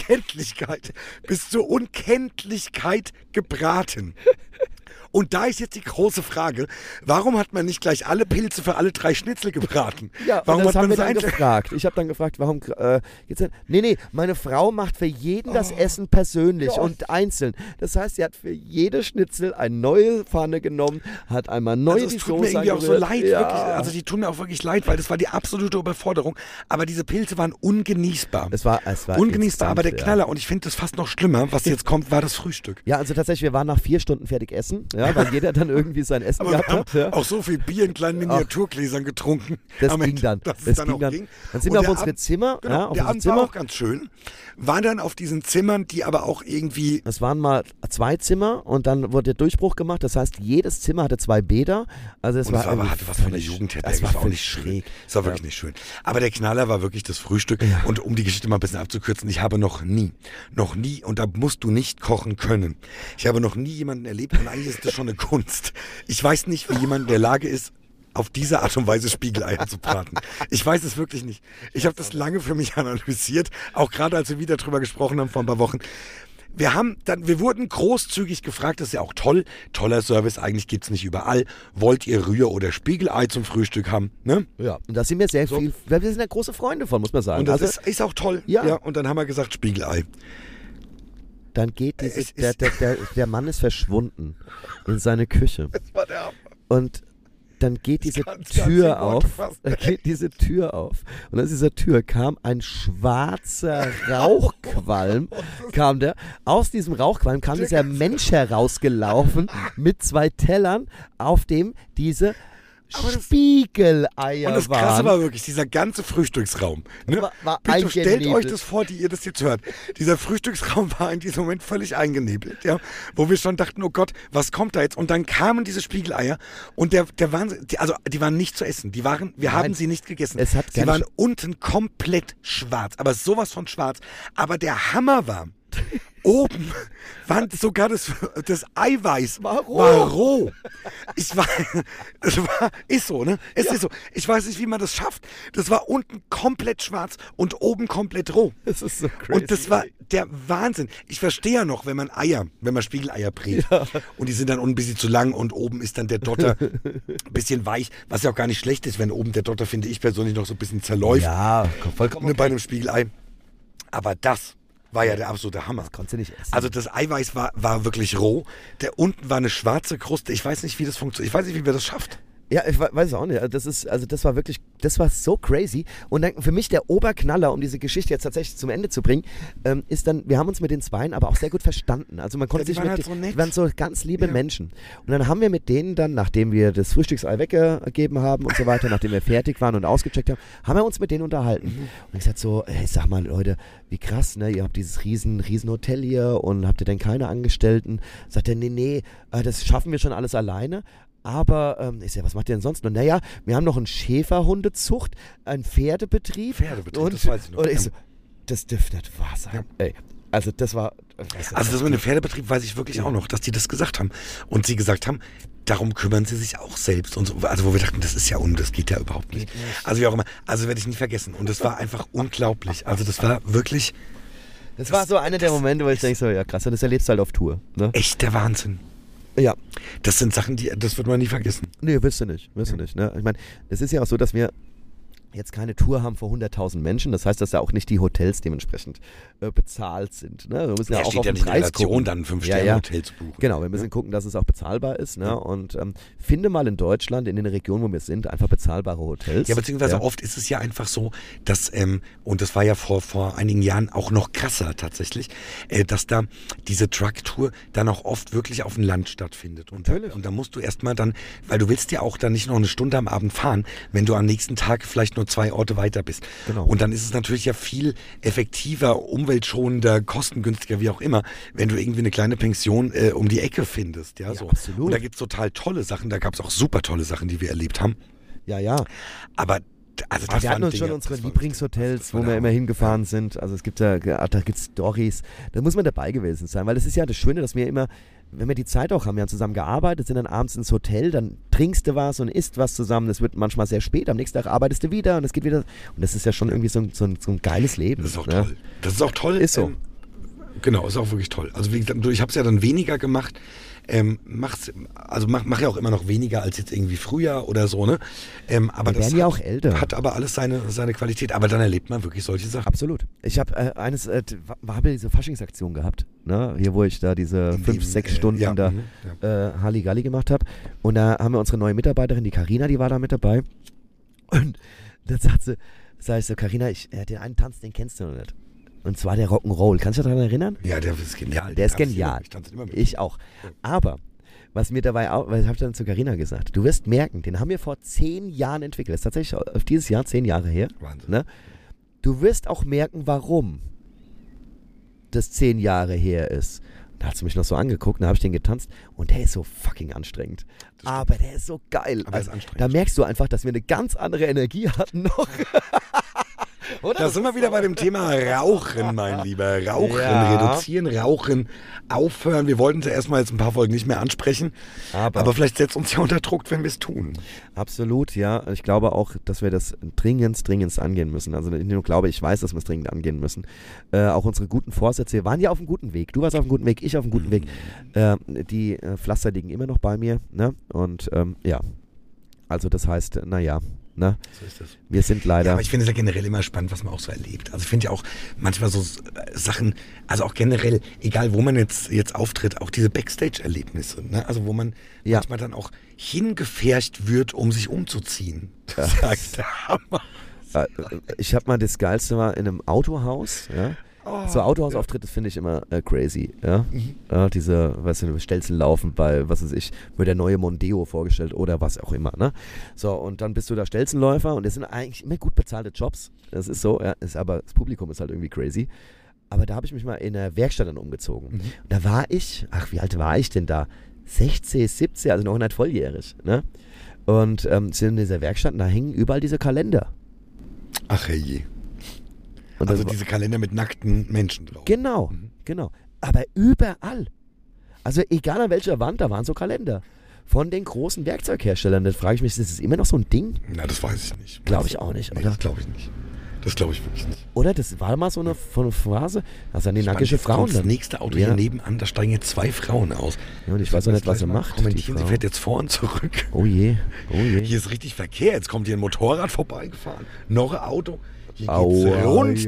Unkenntlichkeit gebraten. Und da ist jetzt die große Frage, warum hat man nicht gleich alle Pilze für alle 3 Schnitzel gebraten? Ja, warum das haben wir dann gefragt. Ich habe dann gefragt, warum geht's denn? Nee, meine Frau macht für jeden das Essen persönlich und einzeln. Das heißt, sie hat für jede Schnitzel eine neue Pfanne genommen, hat einmal neu die Soße tut mir irgendwie auch so leid, wirklich. Also die tun mir auch wirklich leid, weil das war die absolute Überforderung. Aber diese Pilze waren ungenießbar. Es war ungenießbar, aber der Knaller, und ich finde das fast noch schlimmer, was jetzt kommt, war das Frühstück. Ja, also tatsächlich, wir waren nach 4 Stunden fertig essen. Ja, weil jeder dann irgendwie sein Essen aber gehabt hat. Ja. Auch so viel Bier in kleinen Miniaturgläsern getrunken. Das ging dann. Dann sind wir auf unsere Zimmer. Genau, ja, auf der Abend Zimmer. war auch ganz schön. War dann auf diesen Zimmern, die aber auch irgendwie... Es waren mal 2 Zimmer und dann wurde der Durchbruch gemacht. Das heißt, jedes Zimmer hatte 2 Bäder. Also es hatte was von der Jugend her. Das war völlig schräg. Das war wirklich nicht schön. Aber der Knaller war wirklich das Frühstück. Ja. Und um die Geschichte mal ein bisschen abzukürzen, ich habe noch nie, und da musst du nicht kochen können. Ich habe noch nie jemanden erlebt, und eigentlich ist das schon eine Kunst. Ich weiß nicht, wie jemand in der Lage ist, auf diese Art und Weise Spiegeleier zu braten. Ich weiß es wirklich nicht. Ich habe das lange für mich analysiert, auch gerade als wir wieder drüber gesprochen haben vor ein paar Wochen. Wir wurden großzügig gefragt, das ist ja auch toll, toller Service, eigentlich gibt es nicht überall. Wollt ihr Rühr- oder Spiegelei zum Frühstück haben? Ne? Ja, und da sind wir wir sind ja große Freunde von, muss man sagen. Und das ist auch toll. Ja, und dann haben wir gesagt Spiegelei. Dann geht der Mann ist verschwunden in seine Küche. Das war der Hammer. Und dann geht diese Tür auf. Und aus dieser Tür kam ein schwarzer Rauchqualm. Aus diesem Rauchqualm kam dieser Mensch herausgelaufen mit 2 Tellern, auf dem diese Spiegeleier waren. Und das Krasse war wirklich, dieser ganze Frühstücksraum. Ne? War bitte stellt euch das vor, die ihr das jetzt hört. Dieser Frühstücksraum war in diesem Moment völlig eingenebelt, ja, wo wir schon dachten, oh Gott, was kommt da jetzt? Und dann kamen diese Spiegeleier und der Wahnsinn, die waren nicht zu essen. Wir haben sie nicht gegessen. Sie waren unten komplett schwarz, aber sowas von schwarz. Aber der Hammer war, oben war sogar das Eiweiß war roh. Ist so, ne? Ist so. Ich weiß nicht, wie man das schafft. Das war unten komplett schwarz und oben komplett roh. Das ist so crazy. Und das war der Wahnsinn. Ich verstehe ja noch, wenn man Spiegeleier brät. Ja. Und die sind dann unten ein bisschen zu lang und oben ist dann der Dotter ein bisschen weich, was ja auch gar nicht schlecht ist, wenn oben der Dotter, finde ich persönlich, noch so ein bisschen zerläuft. Ja, vollkommen. Bei einem Spiegelei. Aber das war ja der absolute Hammer. Das konntest du nicht essen. Also das Eiweiß war wirklich roh. Der unten war eine schwarze Kruste. Ich weiß nicht, wie das funktioniert. Ich weiß nicht, wie man das schafft. Ja, ich weiß auch nicht. Das war so crazy. Und dann für mich der Oberknaller, um diese Geschichte jetzt tatsächlich zum Ende zu bringen, ist dann, wir haben uns mit den Zweien aber auch sehr gut verstanden. Also man konnte sich mit, die waren so ganz liebe Menschen. Und dann haben wir mit denen dann, nachdem wir das Frühstücksei weggegeben haben und so weiter, nachdem wir fertig waren und ausgecheckt haben wir uns mit denen unterhalten. Und ich sagte so, hey, sag mal Leute, wie krass, ne? Ihr habt dieses riesen Hotel hier und habt ihr denn keine Angestellten? Sagt er, nee, das schaffen wir schon alles alleine. Aber, ich sag, was macht ihr denn sonst noch? Naja, wir haben noch eine Schäferhundezucht, einen Pferdebetrieb. Das weiß ich noch. Und ich so, das dürfte nicht wahr sein. Ja. Ey, also das war... Also das mit dem Pferdebetrieb weiß ich wirklich auch noch, dass die das gesagt haben. Und sie gesagt haben, darum kümmern sie sich auch selbst. Und so. Also wo wir dachten, das ist ja das geht ja überhaupt nicht. Also wie auch immer. Also werde ich nie vergessen. Und das war einfach unglaublich. Also das war wirklich... Das war so einer der Momente, wo ich denke so, ja krass, das erlebst du halt auf Tour. Ne? Echt der Wahnsinn. Ja. Das sind Sachen, das wird man nie vergessen. Nee, wirst du nicht. Ne? Ich meine, es ist ja auch so, dass wir jetzt keine Tour haben für 100.000 Menschen. Das heißt, dass ja auch nicht die Hotels dementsprechend bezahlt sind. Ne? Wir müssen ja auch auf den Preis gucken. Dann 5-Sterne-Hotel zu buchen. Genau, wir müssen gucken, dass es auch bezahlbar ist. Ne? Und finde mal in Deutschland, in den Regionen, wo wir sind, einfach bezahlbare Hotels. Ja, beziehungsweise oft ist es ja einfach so, dass, und das war ja vor einigen Jahren auch noch krasser tatsächlich, dass da diese Truck-Tour dann auch oft wirklich auf dem Land stattfindet. Und da musst du erstmal dann, weil du willst ja auch dann nicht noch eine Stunde am Abend fahren, wenn du am nächsten Tag vielleicht nur 2 Orte weiter bist. Genau. Und dann ist es natürlich ja viel effektiver, umweltschonender, kostengünstiger, wie auch immer, wenn du irgendwie eine kleine Pension um die Ecke findest. Ja, so. Absolut. Und da gibt es total tolle Sachen, da gab es auch super tolle Sachen, die wir erlebt haben. Ja. Aber das wir hatten uns schon unsere Lieblingshotels, wo wir immer hingefahren sind. Also es gibt da gibt's Storys. Da muss man dabei gewesen sein, weil es ist ja das Schöne, dass wir immer, wenn wir die Zeit auch haben, wir haben zusammen gearbeitet, sind dann abends ins Hotel, dann trinkst du was und isst was zusammen. Das wird manchmal sehr spät, am nächsten Tag arbeitest du wieder und es geht wieder. Und das ist ja schon irgendwie so ein geiles Leben. Das ist auch toll. Das ist auch toll. Ist so. Genau, ist auch wirklich toll. Also wie gesagt, ich habe es ja dann weniger gemacht. Mach ja auch immer noch weniger als jetzt irgendwie früher oder so, ne? Aber wir werden ja auch älter. Hat aber alles seine Qualität. Aber dann erlebt man wirklich solche Sachen. Absolut. Ich habe habe diese Faschingsaktion gehabt, ne? Hier, wo ich da diese 5-6 Stunden Halligalli gemacht habe. Und da haben wir unsere neue Mitarbeiterin, die Carina, die war da mit dabei. Und dann sag ich so, Carina, den einen Tanz, den kennst du noch nicht. Und zwar der Rock'n'Roll. Kannst du dich daran erinnern? Ja, der ist genial. Der ist genial. Ich auch. Aber, was mir dabei auch, weil ich habe dann zu Carina gesagt, du wirst merken, den haben wir vor 10 Jahren entwickelt. Das ist tatsächlich auf dieses Jahr 10 Jahre her. Wahnsinn. Ne? Du wirst auch merken, warum das 10 Jahre her ist. Da hat sie mich noch so angeguckt, da habe ich den getanzt und der ist so fucking anstrengend. Aber der ist so geil. Aber also, ist anstrengend. Da merkst du einfach, dass wir eine ganz andere Energie hatten noch. Oder? Da sind wir wieder bei dem Thema Rauchen, mein Lieber. Rauchen, reduzieren, Rauchen, aufhören. Wir wollten es ja erstmal jetzt ein paar Folgen nicht mehr ansprechen. Aber vielleicht setzt uns ja unter Druck, wenn wir es tun. Absolut, ja. Ich glaube auch, dass wir das dringend angehen müssen. Also nicht nur glaube, ich weiß, dass wir es dringend angehen müssen. Auch unsere guten Vorsätze, wir waren ja auf einem guten Weg. Du warst auf einem guten Weg, ich auf einem guten Weg. Die Pflaster liegen immer noch bei mir. Ne? Und also das heißt, naja. Ne? So ist das. Wir sind leider... Ja, aber ich finde es ja generell immer spannend, was man auch so erlebt. Also ich finde ja auch manchmal so Sachen, also auch generell, egal wo man jetzt auftritt, auch diese Backstage-Erlebnisse, ne? Also wo man manchmal dann auch hingepfercht wird, um sich umzuziehen. Das ist der Hammer. Ich habe mal das Geilste war in einem Autohaus, ja. So Autohausauftritte finde ich immer crazy, ja. Diese, weißt du, Stelzen laufen bei, was weiß ich, wird der neue Mondeo vorgestellt oder was auch immer, ne? So, und dann bist du da Stelzenläufer und das sind eigentlich immer gut bezahlte Jobs. Das ist so, ja, aber das Publikum ist halt irgendwie crazy. Aber da habe ich mich mal in der Werkstatt dann umgezogen. Und da war ich, wie alt war ich denn da? 16, 17, also noch nicht volljährig, ne? Und sind in dieser Werkstatt und da hängen überall diese Kalender. Ach je. Und also diese Kalender mit nackten Menschen drauf. Genau. Aber überall. Also egal an welcher Wand, da waren so Kalender. Von den großen Werkzeugherstellern. Da frage ich mich, ist das immer noch so ein Ding? Na, das weiß ich nicht. Glaube ich auch nicht, oder? Nee, das glaube ich nicht. Das glaube ich wirklich nicht. Oder das war mal so eine Phase, da sind die nackische Frauen. Das nächste Auto hier nebenan, da steigen jetzt 2 Frauen aus. Ja, und ich weiß auch nicht, was sie macht. Kommentieren, sie fährt jetzt vor und zurück. Oh je. Hier ist richtig Verkehr. Jetzt kommt hier ein Motorrad vorbeigefahren. Noch ein Auto. Hier geht's rund,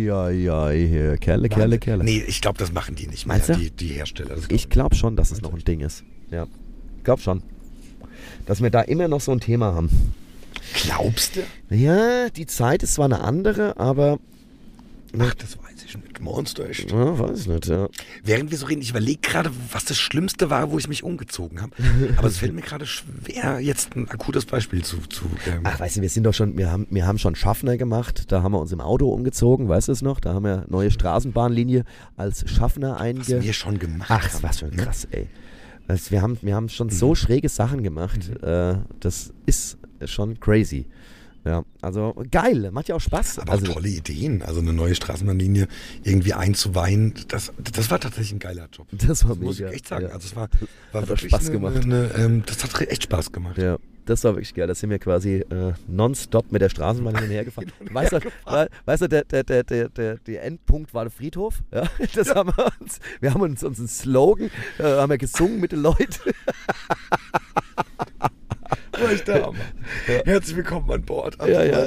du. Kerle. Nee, ich glaube, das machen die nicht mehr, die Hersteller. Ich glaube schon, dass es noch ein Ding ist. Ja, glaub schon. dass wir da immer noch so ein Thema haben. Glaubst du? Ja, die Zeit ist zwar eine andere, aber... Ach, das weiß ich nicht. Monster echt. Ja, weiß ich nicht, ja. Während wir so reden, ich überlege gerade, was das Schlimmste war, wo ich mich umgezogen habe. Aber es fällt mir gerade schwer, jetzt ein akutes Beispiel zu Ach, weißt du, wir haben schon Schaffner gemacht, da haben wir uns im Auto umgezogen, weißt du es noch? Da haben wir neue Straßenbahnlinie als Schaffner was wir schon gemacht Ach, haben. das war schon krass, ey. Also wir haben schon so schräge Sachen gemacht, das ist schon crazy. Ja, also geil, macht ja auch Spaß. Aber also, auch tolle Ideen, also eine neue Straßenbahnlinie irgendwie einzuweihen, das war tatsächlich ein geiler Job. Das war muss ich mega, echt sagen. ja. Also es war Hat wirklich Spaß gemacht. Das hat echt Spaß gemacht. Ja, das war wirklich geil. Da sind wir quasi nonstop mit der Straßenbahn hin und her gefahren. Weißt du, der Endpunkt war der Friedhof. Ja, das haben wir haben uns einen Slogan, haben wir gesungen mit den Leuten. War ich da. Herzlich willkommen an Bord. Ja.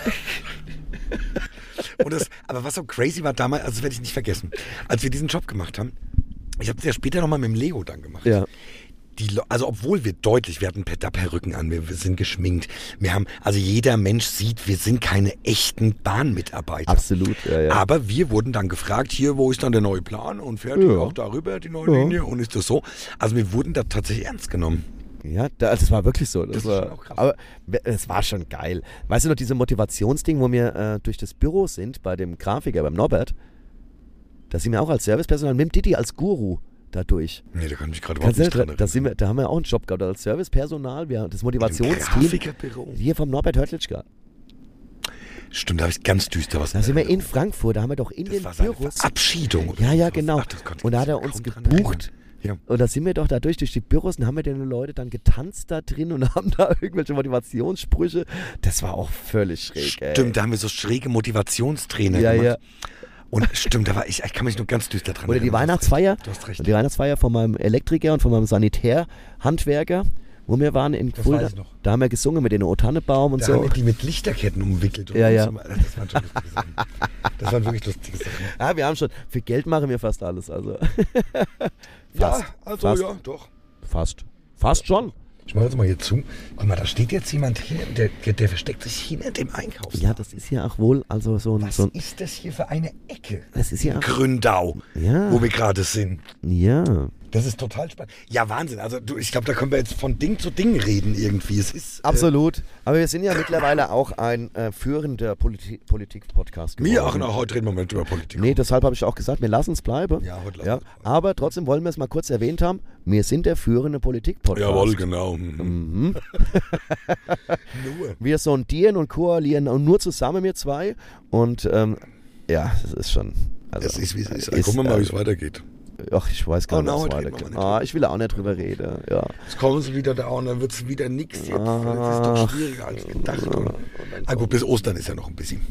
Aber was so crazy war damals, also das werde ich nicht vergessen, als wir diesen Job gemacht haben, ich habe es ja später nochmal mit dem Lego dann gemacht. Ja. Also obwohl wir hatten da Perücken an, wir sind geschminkt, also jeder Mensch sieht, wir sind keine echten Bahnmitarbeiter. Absolut, ja. Aber wir wurden dann gefragt, hier, wo ist dann der neue Plan und fährt ihr auch darüber, die neue Linie und ist das so? Also wir wurden da tatsächlich ernst genommen. Ja, das war wirklich so. Das war, ist schon auch krass. Aber es war schon geil. Weißt du noch, diese Motivationsding, wo wir durch das Büro sind, bei dem Grafiker, beim Norbert, da sind wir auch als Servicepersonal mit dem Didi als Guru dadurch. Nee, da kann ich mich gerade überhaupt nicht dran erinnern. Da haben wir auch einen Job gehabt als Servicepersonal, das Motivationsteam Grafikbüro. hier vom Norbert Hörtlichka. Stimmt, da habe ich ganz düster was. Da sind wir in Frankfurt, da haben wir doch in den war seine Büros... Verabschiedung. Oder Ja, sowas. genau. Ach, das konnte ich Und da mich hat er kaum uns dran gebucht. erinnern. Ja. Und da sind wir doch durch die Büros und haben wir den Leute dann getanzt da drin und haben da irgendwelche Motivationssprüche. Das war auch völlig schräg. Stimmt, da haben wir so schräge Motivationstrainer Ja. gemacht. Und stimmt, da war ich kann mich nur ganz düster dran Oder die erinnern. Weihnachtsfeier. Du hast recht. Die Weihnachtsfeier von meinem Elektriker und von meinem Sanitärhandwerker, wo wir waren in Das Fulda. weiß ich noch. Da haben wir gesungen mit den O Tannenbaum und Da so. haben wir die mit Lichterketten umwickelt. Und Ja. so. Das waren schon lustige Sachen. Das waren wirklich lustige Sachen. Ja, wir haben schon, für Geld machen wir fast alles. Also. Ja, also fast. ja, doch. Fast schon. Ich mache jetzt mal hier zu. Guck mal, da steht jetzt jemand hier, der versteckt sich hinter dem Einkaufsladen. Ja, das ist ja auch wohl, also Was ist das hier für eine Ecke? Das ist ja auch, Gründau, Ja. wo wir gerade sind. ja. Das ist total spannend. Ja, Wahnsinn. Also ich glaube, da können wir jetzt von Ding zu Ding reden irgendwie. Es ist Absolut. Aber wir sind ja mittlerweile auch ein führender Politik-Podcast geworden. mir auch noch heute reden wir mal über Politik. Nee, deshalb habe ich auch gesagt, wir lassen es bleiben. Ja, heute lassen wir es bleiben. Aber trotzdem wollen wir es mal kurz erwähnt haben. Wir sind der führende Politik-Podcast. Jawohl, genau. Mhm. Nur. Wir sondieren und koalieren und nur zusammen, wir zwei. Und ja, das ist schon... Also, Es ist, wie es ist. Gucken wir mal, wie es weitergeht. Ach, ich weiß gar nicht, Oh, was no, heute reden wir weitergeht. mal nicht Ich will auch nicht drüber reden. Ja. Jetzt kommen sie wieder da und dann wird es wieder nichts jetzt. Das ist doch schwieriger als gedacht. Gut, bis Ostern ist ja noch ein bisschen.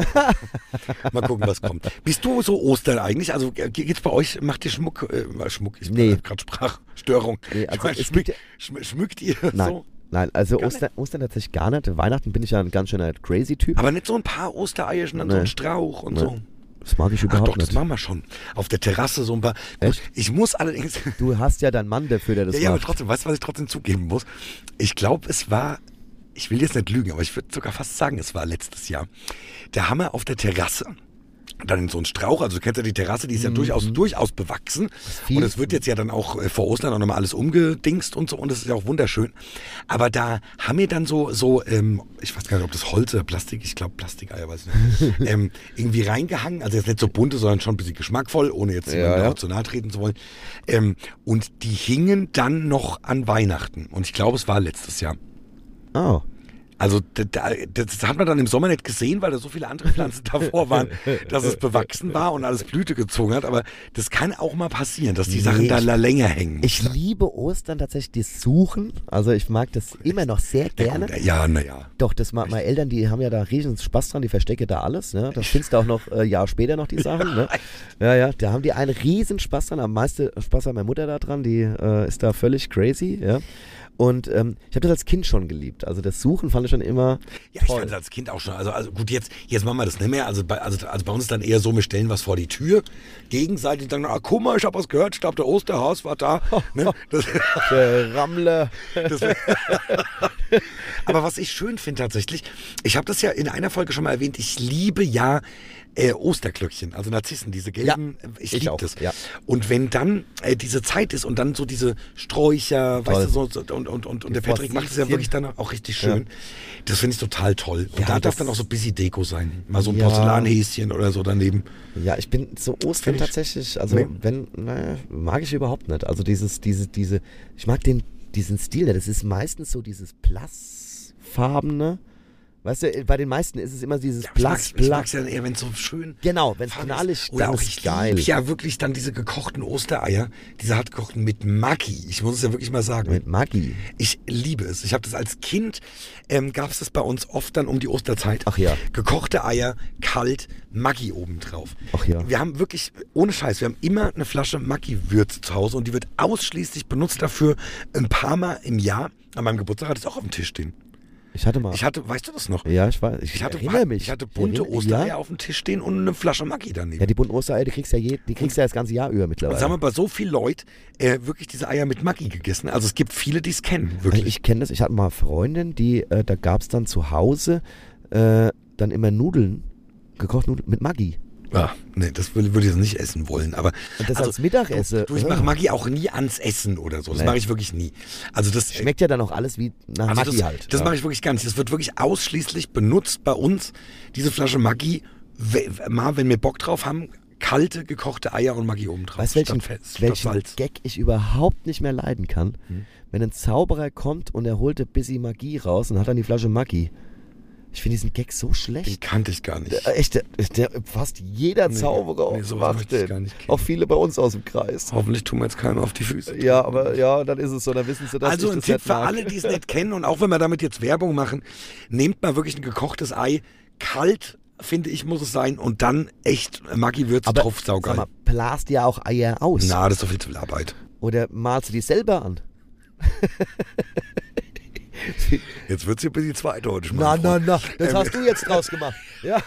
Mal gucken, was kommt. Bist du so Ostern eigentlich? Also geht's bei euch, macht ihr Schmuck? Schmuck, ich Nee. gerade Sprachstörung. Nee, also Ich es meine, gibt schmückt ihr Nein, so? nein, also Gar Ostern tatsächlich gar nicht. Weihnachten bin ich ja ein ganz schöner Crazy-Typ. Aber nicht so ein paar Ostereierchen und so ein Strauch und so. Das mag ich Ach überhaupt doch, das nicht. machen wir schon. Auf der Terrasse so ein paar. Echt? Ich muss allerdings... Du hast ja deinen Mann dafür, der das Ja, aber macht. trotzdem, weißt du, was ich trotzdem zugeben muss? Ich glaube, es war, ich will jetzt nicht lügen, aber ich würde sogar fast sagen, es war letztes Jahr. Da haben wir auf der Terrasse dann in so einen Strauch, also du kennst ja die Terrasse, die ist ja durchaus bewachsen. viel. Und es wird jetzt ja dann auch vor Ostern auch nochmal alles umgedingst und so und das ist ja auch wunderschön. Aber da haben wir dann so ich weiß gar nicht, ob das Holz oder Plastik, ich glaube Plastikeier, weiß ich nicht, irgendwie reingehangen, also jetzt nicht so bunte, sondern schon ein bisschen geschmackvoll, ohne jetzt jemandem auch zu nahe treten zu wollen. Und die hingen dann noch an Weihnachten und ich glaube, es war letztes Jahr. Oh. Also das hat man dann im Sommer nicht gesehen, weil da so viele andere Pflanzen davor waren, dass es bewachsen war und alles Blüte gezogen hat. Aber das kann auch mal passieren, dass die Sachen da länger hängen. Ich liebe Ostern tatsächlich, das Suchen. Also ich mag das immer noch sehr gerne. Ja, naja. Doch, das mag meine Eltern, die haben ja da riesen Spaß dran, die verstecken da alles. Ne? Das findest du auch noch Jahre später noch, die Sachen. Ne? Ja, da haben die einen riesen Spaß dran. Am meisten Spaß hat meine Mutter da dran, die ist da völlig crazy. Ja? Und ich habe das als Kind schon geliebt. Also das Suchen fand ich schon immer Ja, ich toll. fand das als Kind auch schon. Also gut, jetzt machen wir das nicht mehr. Also bei uns ist dann eher so, wir stellen was vor die Tür, gegenseitig sagen, guck mal, ich habe was gehört, ich glaube, der Osterhaus war da. Ne? Der Rammler. Aber was ich schön finde tatsächlich, ich habe das ja in einer Folge schon mal erwähnt, ich liebe ja Osterglöckchen, also Narzissen, diese gelben, ich liebe das. Ja. Und wenn dann diese Zeit ist und dann so diese Sträucher, Toll. weißt du, so, und der Patrick macht es ja wirklich dann auch richtig schön. Das finde ich total toll. Und Ja, da darf das- dann auch so busy Deko sein. Mal so ein Ja. Porzellanhäschen oder so daneben. Ja, ich bin so Ostern Find ich- tatsächlich, also mag ich überhaupt nicht. Also ich mag diesen Stil, das ist meistens so dieses blassfarbene. Weißt du, bei den meisten ist es immer dieses Ich mag's blass. ja eher, wenn es so schön Genau, wenn es farbig knallig ist. Oder dann auch, ist ich geil. liebe ja wirklich dann diese gekochten Ostereier, diese hartgekochten mit Maggi. Ich muss es ja wirklich mal sagen. Mit Maggi. Ich liebe es. Ich habe das als Kind, gab es das bei uns oft dann um die Osterzeit. Ach ja. Gekochte Eier, kalt, Maggi obendrauf. Ach ja. Wir haben wirklich, ohne Scheiß, wir haben immer eine Flasche Maggi-Würze zu Hause und die wird ausschließlich benutzt dafür ein paar Mal im Jahr. An meinem Geburtstag hatte ich es auch auf dem Tisch stehen. Ich hatte mal. Weißt du das noch? Ja, ich weiß. Ich hatte bunte erinnere- Ostereier ja. auf dem Tisch stehen und eine Flasche Maggi daneben. Ja, die bunten Ostereier, die kriegst du ja das ganze Jahr über Und mittlerweile. jetzt haben wir bei so vielen Leuten wirklich diese Eier mit Maggi gegessen. Also es gibt viele, die es kennen, wirklich. Ich kenne das. Ich hatte mal Freundin, da gab es dann zu Hause dann immer Nudeln, gekochte Nudeln mit Maggi. Nee, das würde ich jetzt nicht essen wollen. Aber Und das als Mittagessen. Ich mache Maggi auch nie ans Essen oder so. Das Nee. mache ich wirklich nie. Also das Schmeckt ja dann auch alles wie nach also Maggi das, halt. Das ja. mache ich wirklich gar nicht. Das wird wirklich ausschließlich benutzt bei uns, diese Flasche Maggi. Mal, wenn wir Bock drauf haben, kalte, gekochte Eier und Maggi oben drauf. Weißt du, statt welchen Salz. Gag ich überhaupt nicht mehr leiden kann? Wenn ein Zauberer kommt und er holt ein bisschen Magie raus und hat dann die Flasche Maggi. Ich finde diesen Gag so Den schlecht. kannte ich gar nicht. Echt, fast jeder Zauberer sowas macht möchte ich den. gar nicht kennen. Auch viele bei uns aus dem Kreis. Hoffentlich tun wir jetzt keinem auf die Füße. Ja, aber ja, dann ist es so, dann wissen sie, dass Also ich ein das Tipp nicht für mag. alle, die es nicht kennen und auch wenn wir damit jetzt Werbung machen, nehmt mal wirklich ein gekochtes Ei, kalt, finde ich, muss es sein und dann echt Maggi-Würze Aber drauf, sag saugeil. mal, blast ja auch Eier aus. Na, das ist doch viel zu viel Arbeit. Oder malst du die selber an? Jetzt wird es hier ein bisschen zweideutig. Na, mein na, Freund. na, das hast du jetzt draus gemacht. Ja.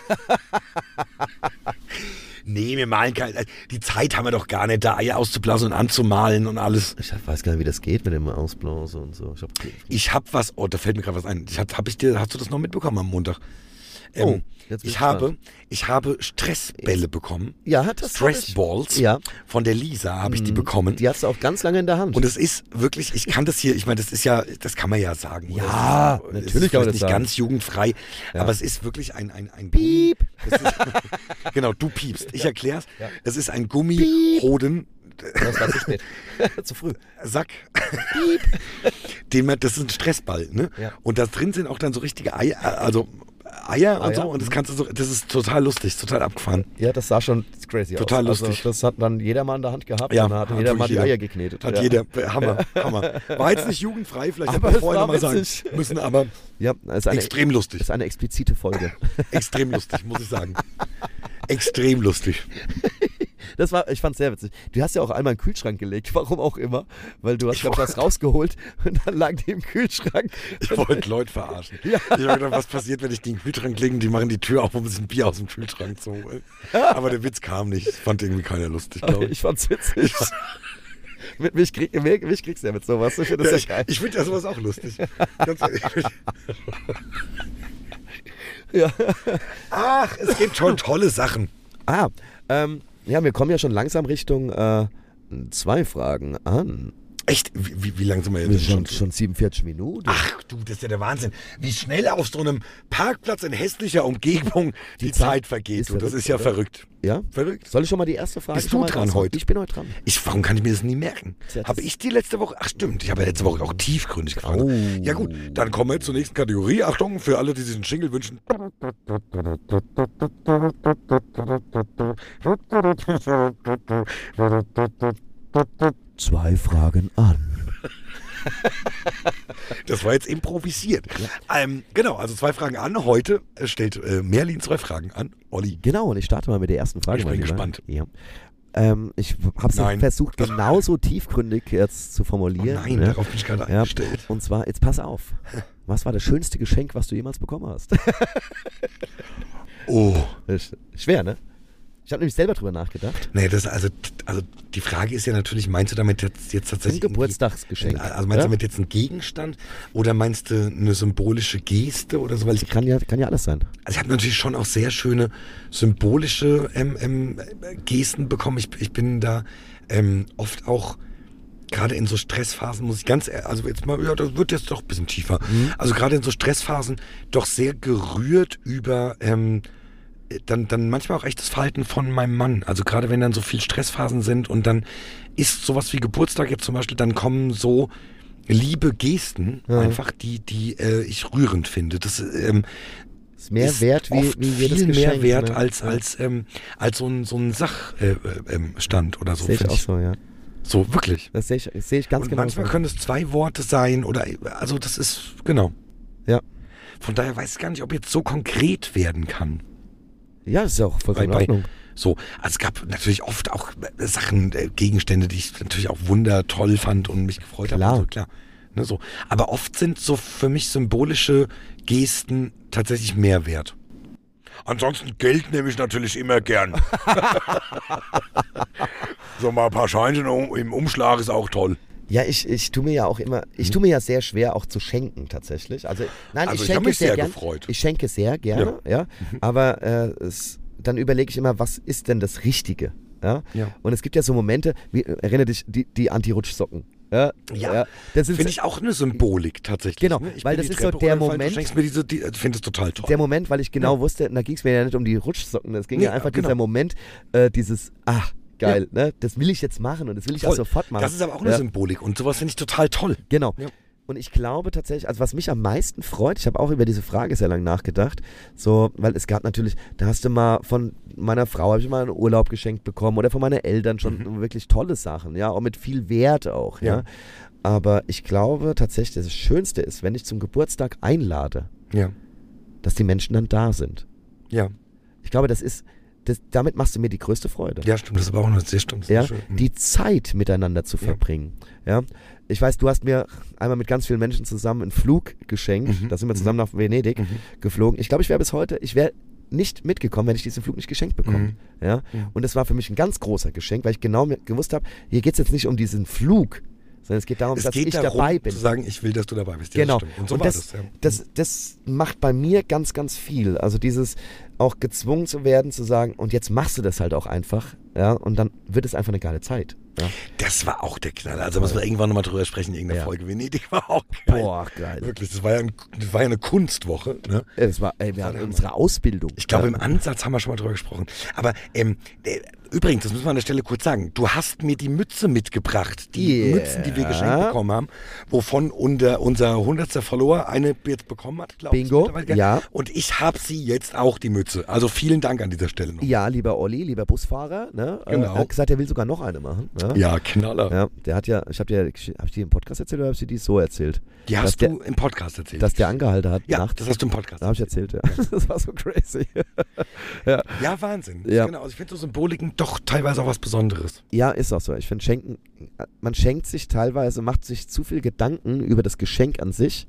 Nee, wir malen kein. Die Zeit haben wir doch gar nicht, da Eier auszublasen und anzumalen und alles. Ich weiß gar nicht, wie das geht mit dem Ausblase und so. Ich hab was, oh, da fällt mir gerade was ein. Hast du das noch mitbekommen am Montag? Oh, jetzt bin ich ich habe Stressbälle bekommen. Ja, das Stressballs. Ja. Von der Lisa habe ich die bekommen. Die hast du auch ganz lange in der Hand. Und es ist wirklich, ich kann das hier, ich meine, das ist ja, das kann man ja sagen. oder? Ja, Es ist, natürlich es ist kann man vielleicht das nicht sagen. ganz jugendfrei, Ja. aber es ist wirklich ein Piep. Das ist, genau, du piepst. Ich erklär's. Ja. Es ist ein Gummihoden. Das war zu spät. zu früh. Sack, das ist ein Stressball, ne? Ja. Und da drin sind auch dann so richtige Eier, also Eier und Eier? so. Und das kannst du so, das ist total lustig, total abgefahren. Ja, das sah schon crazy Total aus. lustig. Also, das hat dann jeder mal in der Hand gehabt Ja, und dann hat hat jeder mal die wirklich Eier geknetet. Hat ja. jeder, Hammer. War jetzt nicht jugendfrei, vielleicht Aber hätten wir es vorher war nochmal sagen witzig. müssen, aber Ja, das ist eine, extrem lustig. das ist eine explizite Folge. Extrem lustig, muss ich sagen. Extrem lustig. Ich fand's sehr witzig. Du hast ja auch einmal in den Kühlschrank gelegt, warum auch immer, weil du hast, Ich glaub ich, was rausgeholt und dann lag die im Kühlschrank. Ich wollte Leute verarschen. Ja. Ich habe gedacht, was passiert, wenn ich die in den Kühlschrank lege und die machen die Tür auf, um ein bisschen Bier aus dem Kühlschrank zu holen. Aber der Witz kam nicht. Das fand irgendwie keiner lustig, glaube ich. Ich fand's witzig. mich kriegst du ja mit sowas. Ich finde das ja geil. Ich finde ja sowas auch lustig. Ganz ehrlich. Ja. Ach, es gibt schon tolle Sachen. Ja, wir kommen ja schon langsam Richtung 2 Fragen an. Echt? Wie lang sind wir Wir jetzt sind schon 47 Minuten. Ach du, das ist ja der Wahnsinn. Wie schnell auf so einem Parkplatz in hässlicher Umgebung die Zeit Zeit vergeht. ist Du, das verrückt, ist ja oder? verrückt. Ja? Verrückt. Soll ich schon mal die erste Frage Bist schon du mal dran raushauen? heute? Ich bin heute dran. Warum kann ich mir das nie merken? Tja, das- Habe ich die letzte Woche? Ach stimmt, ich habe ja letzte Woche auch tiefgründig gefragt. Oh. Ja gut, dann kommen wir zur nächsten Kategorie. Achtung, für alle, die sich einen Jingle wünschen. 2 Fragen an. Das war jetzt improvisiert. Genau, also 2 Fragen an. Heute stellt Merlin 2 Fragen an. Olli. Genau, und ich starte mal mit der ersten Frage. Ich bin mein Lieber. gespannt. Ja. Ich habe es Nein. versucht, genauso tiefgründig jetzt zu Oh formulieren. nein, ne? darauf bin ich gerade Ja, eingestellt. und zwar, jetzt pass auf. Was war das schönste Geschenk, was du jemals bekommen hast? Oh. Schwer, ne? Ich habe nämlich selber drüber nachgedacht. Nee, also die Frage ist ja natürlich, meinst du damit jetzt tatsächlich Ein Geburtstagsgeschenk. Also meinst du damit jetzt einen Gegenstand oder meinst du eine symbolische Geste oder so? Weil ich Kann ja alles sein. Also ich habe natürlich schon auch sehr schöne symbolische Gesten bekommen. Ich bin da oft auch, gerade in so Stressphasen, muss ich ganz ehrlich, also jetzt mal, ja, das wird jetzt doch ein bisschen tiefer. Also gerade in so Stressphasen doch sehr gerührt über dann manchmal auch echt das Verhalten von meinem Mann. Also gerade wenn dann so viel Stressphasen sind und dann ist sowas wie Geburtstag jetzt zum Beispiel, dann kommen so liebe Gesten einfach, die ich rührend finde. Das Ist mehr wert wie jedes viel Geschenk. mehr wert ne? als so ein Sachstand oder so. Sehe ich find auch so, ja. So, wirklich. Das sehe ich ganz Und genau manchmal so. können es 2 Worte sein oder, also das ist, genau. Ja. Von daher weiß ich gar nicht, ob jetzt so konkret werden kann. Ja, das ist ja auch vollkommen in Ordnung. So, also es gab natürlich oft auch Sachen, Gegenstände, die ich natürlich auch wundertoll fand und mich gefreut habe. Klar. Und so, klar. Ne, so. Aber oft sind so für mich symbolische Gesten tatsächlich mehr wert. Ansonsten Geld nehme ich natürlich immer gern. So mal ein paar Scheinchen im Umschlag ist auch toll. Ja, ich tue mir ja auch immer, ich tue mir ja sehr schwer auch zu schenken tatsächlich. Also nein, Also ich ich habe schenke mich sehr gern. gefreut. Ich schenke sehr gerne, ja. Aber dann überlege ich immer, was ist denn das Richtige? Ja? Ja. Und es gibt ja so Momente, erinnere dich, die Anti-Rutschsocken. Ja, Ja, das sind finde ich auch eine Symbolik tatsächlich. Genau, ne? Ich weil bin das die ist so Treppe der runtergefallen, Moment- Du schenkst mir ich finde das total toll. der Moment, weil ich genau wusste, da ging es mir ja nicht um die Rutschsocken, es ging Nee, ja einfach genau. dieser Moment, dieses, geil, ne? Das will ich jetzt machen und das will ich auch Voll. sofort machen. Das ist aber auch eine Ja. Symbolik und sowas finde ich total toll. Genau. Ja. Und ich glaube tatsächlich, also was mich am meisten freut, ich habe auch über diese Frage sehr lange nachgedacht, so, weil es gab natürlich, da hast du mal von meiner Frau, habe ich mal einen Urlaub geschenkt bekommen oder von meinen Eltern schon wirklich tolle Sachen, ja, auch mit viel Wert auch, ja. Ja. Aber ich glaube tatsächlich, das Schönste ist, wenn ich zum Geburtstag einlade, Ja, dass die Menschen dann da sind. ja. Ich glaube, damit machst du mir die größte Freude. Ja, stimmt, das ist aber auch sehr stimmt. Ja, Schön. die Zeit miteinander zu verbringen. Ja. Ich weiß, du hast mir einmal mit ganz vielen Menschen zusammen einen Flug geschenkt. Da sind wir zusammen nach Venedig geflogen. Ich glaube, ich wäre nicht mitgekommen, wenn ich diesen Flug nicht geschenkt bekomme. Ja. Und das war für mich ein ganz großer Geschenk, weil ich genau gewusst habe, hier geht es jetzt nicht um diesen Flug, sondern es geht darum, dass ich dabei bin. zu sagen, ich will, dass du dabei bist. Ja, Genau. das stimmt. Und so Und war das, das, ja. das macht bei mir ganz, ganz viel. Also dieses auch gezwungen zu werden, zu sagen, und jetzt machst du das halt auch einfach, ja, und dann wird es einfach eine geile Zeit. Ja. Das war auch der Knaller. Also müssen wir irgendwann nochmal drüber sprechen in irgendeiner Folge. Venedig war auch geil. Boah, geil. Wirklich, das war ja eine Kunstwoche. Ne? Ja, das war, wir hatten unsere Ausbildung. Ich glaube, ja. im Ansatz haben wir schon mal drüber gesprochen. Aber übrigens, das müssen wir an der Stelle kurz sagen, du hast mir die Mütze mitgebracht. Die Mützen, die wir geschenkt bekommen haben, wovon unser 100. Follower eine jetzt bekommen hat, glaube ich. Bingo, mittlerweile. ja. Und ich habe sie jetzt auch, die Mütze. Also vielen Dank an dieser Stelle noch. Ja, lieber Olli, lieber Busfahrer, ne? Genau. Er hat gesagt, er will sogar noch eine machen. Ne? Ja, Knaller. Ja, der hat ja, habe ich die im Podcast erzählt oder habe ich dir die so erzählt? Die hast du im Podcast erzählt. Dass der angehalten hat ja, nachts. das hast du im Podcast Da habe ich erzählt, ja. Das war so crazy. Ja, Wahnsinn. Ja. Genau. Also ich finde so Symboliken doch teilweise auch was Besonderes. Ja, ist auch so. Ich finde, man schenkt sich teilweise, macht sich zu viel Gedanken über das Geschenk an sich.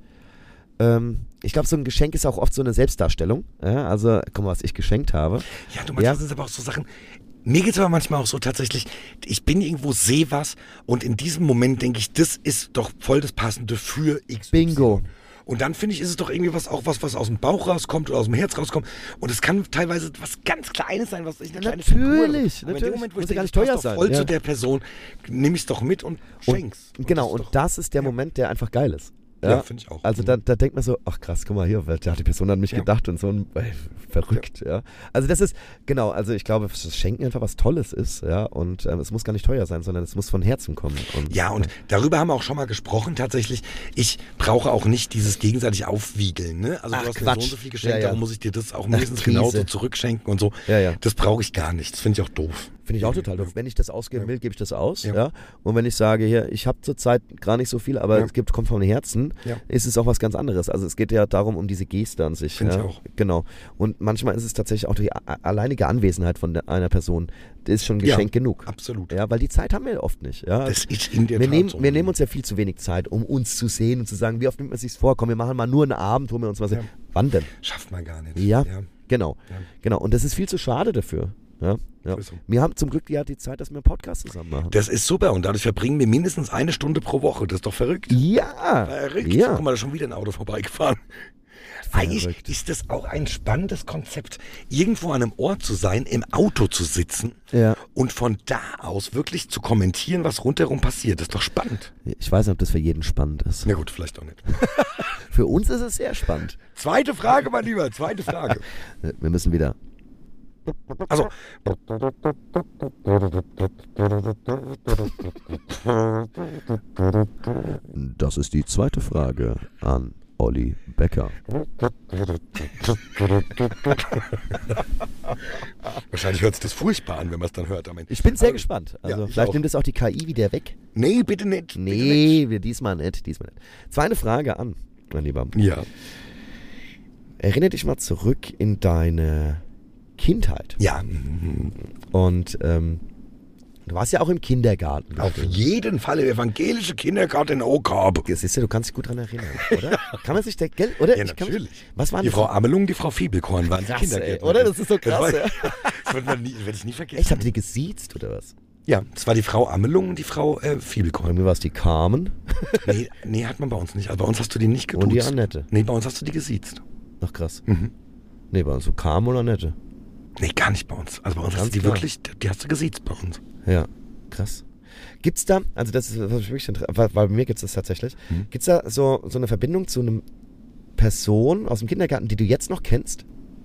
Ich glaube, so ein Geschenk ist auch oft so eine Selbstdarstellung. Ja? Also, guck mal, was ich geschenkt habe. Ja, du manchmal sind es aber auch so Sachen. Mir geht es aber manchmal auch so tatsächlich, ich bin irgendwo, sehe was und in diesem Moment denke ich, das ist doch voll das Passende für XY. Bingo. Und dann finde ich, ist es doch irgendwie was aus dem Bauch rauskommt oder aus dem Herz rauskommt. Und es kann teilweise was ganz Kleines sein, was ich eine kleine Figur. Natürlich, Aber in dem Moment, wo muss ich ja gar denke, nicht ich passe teuer doch sein. voll Ja. zu der Person, nehme ich es doch mit und schenk's. Genau, das ist und doch- das ist der Moment, der einfach geil ist. Ja, finde ich auch. Also da denkt man so, ach krass, guck mal hier, da hat die Person an mich Ja. gedacht und so verrückt, ja. Also das ist, genau, also ich glaube, das Schenken einfach was Tolles ist, ja, und es muss gar nicht teuer sein, sondern es muss von Herzen kommen. Ja, und darüber haben wir auch schon mal gesprochen, tatsächlich. Ich brauche auch nicht dieses gegenseitig Aufwiegeln, ne? Also Ach, du hast mir Quatsch. so und so viel geschenkt, Ja, ja. darum muss ich dir das auch mindestens Krise. genauso zurückschenken und so. Ja, ja. Das brauche ich gar nicht. Das finde ich auch doof. Finde ich auch total doof. Wenn ich das ausgeben will, gebe ich das aus. Ja. Ja. Und wenn ich sage, hier, ich habe zurzeit gar nicht so viel, aber es kommt vom Herzen, ist es auch was ganz anderes. Also es geht ja darum, um diese Geste an sich. Finde ich auch. Genau. Und manchmal ist es tatsächlich auch die alleinige Anwesenheit von einer Person, das ist schon ein Geschenk genug. Absolut. Ja, weil die Zeit haben wir oft nicht. Ja. Das ist in der wir Tat so. nehmen uns ja viel zu wenig Zeit, um uns zu sehen und zu sagen, wie oft nimmt man sich vor, komm, wir machen mal nur einen Abend, holen wir uns was. Ja. Wann denn? Schafft man gar nicht. Ja. Genau. Und das ist viel zu schade dafür. Ja. So. Wir haben zum Glück die Zeit, dass wir einen Podcast zusammen machen. Das ist super und dadurch verbringen wir mindestens 1 Stunde pro Woche. Das ist doch verrückt. Ja. Verrückt. Ja. Guck mal, da ist schon wieder ein Auto vorbeigefahren. Eigentlich ist das auch ein spannendes Konzept, irgendwo an einem Ort zu sein, im Auto zu sitzen und von da aus wirklich zu kommentieren, was rundherum passiert. Das ist doch spannend. Ich weiß nicht, ob das für jeden spannend ist. Na gut, vielleicht auch nicht. Für uns ist es sehr spannend. Zweite Frage, mein Lieber, zweite Frage. Wir müssen wieder. Also. Das ist die zweite Frage an Olli Becker. Wahrscheinlich hört sich das furchtbar an, wenn man es dann hört. Ich bin sehr gespannt. Also vielleicht auch. nimmt es auch die KI wieder weg. Nee, bitte nicht. Nee, diesmal nicht. Zweite Frage an, mein Lieber. Ja. Erinnere dich mal zurück in deine Kindheit. Ja. Und du warst ja auch im Kindergarten. Auf jeden Fall im evangelischen Kindergarten in Oakab. Siehst du, du kannst dich gut daran erinnern, oder? Kann man sich oder? Ja, natürlich. Was waren die Frau Amelung, die Frau Fiebelkorn waren krass, die Kindergärtner. oder? Das ist so krass. Das werde ich nie vergessen. Echt, habt ihr die gesiezt, oder was? Ja, das war die Frau Amelung und die Frau Fiebelkorn. Bei mir war es die Carmen. Nee, hat man bei uns nicht. Also bei uns hast du die nicht geduzt. Und die Annette. Nee, bei uns hast du die gesiezt. Ach krass. Mhm. Nee, bei uns so Carmen und Annette. Nee, gar nicht bei uns. Also bei uns Ganz hast du die klar. wirklich, die hast du gesiezt bei uns. Ja, krass. Gibt's da, also das ist, was mich wirklich interessiert, weil bei mir gibt es das tatsächlich, gibt's da so eine Verbindung zu einer Person aus dem Kindergarten, die du jetzt noch kennst?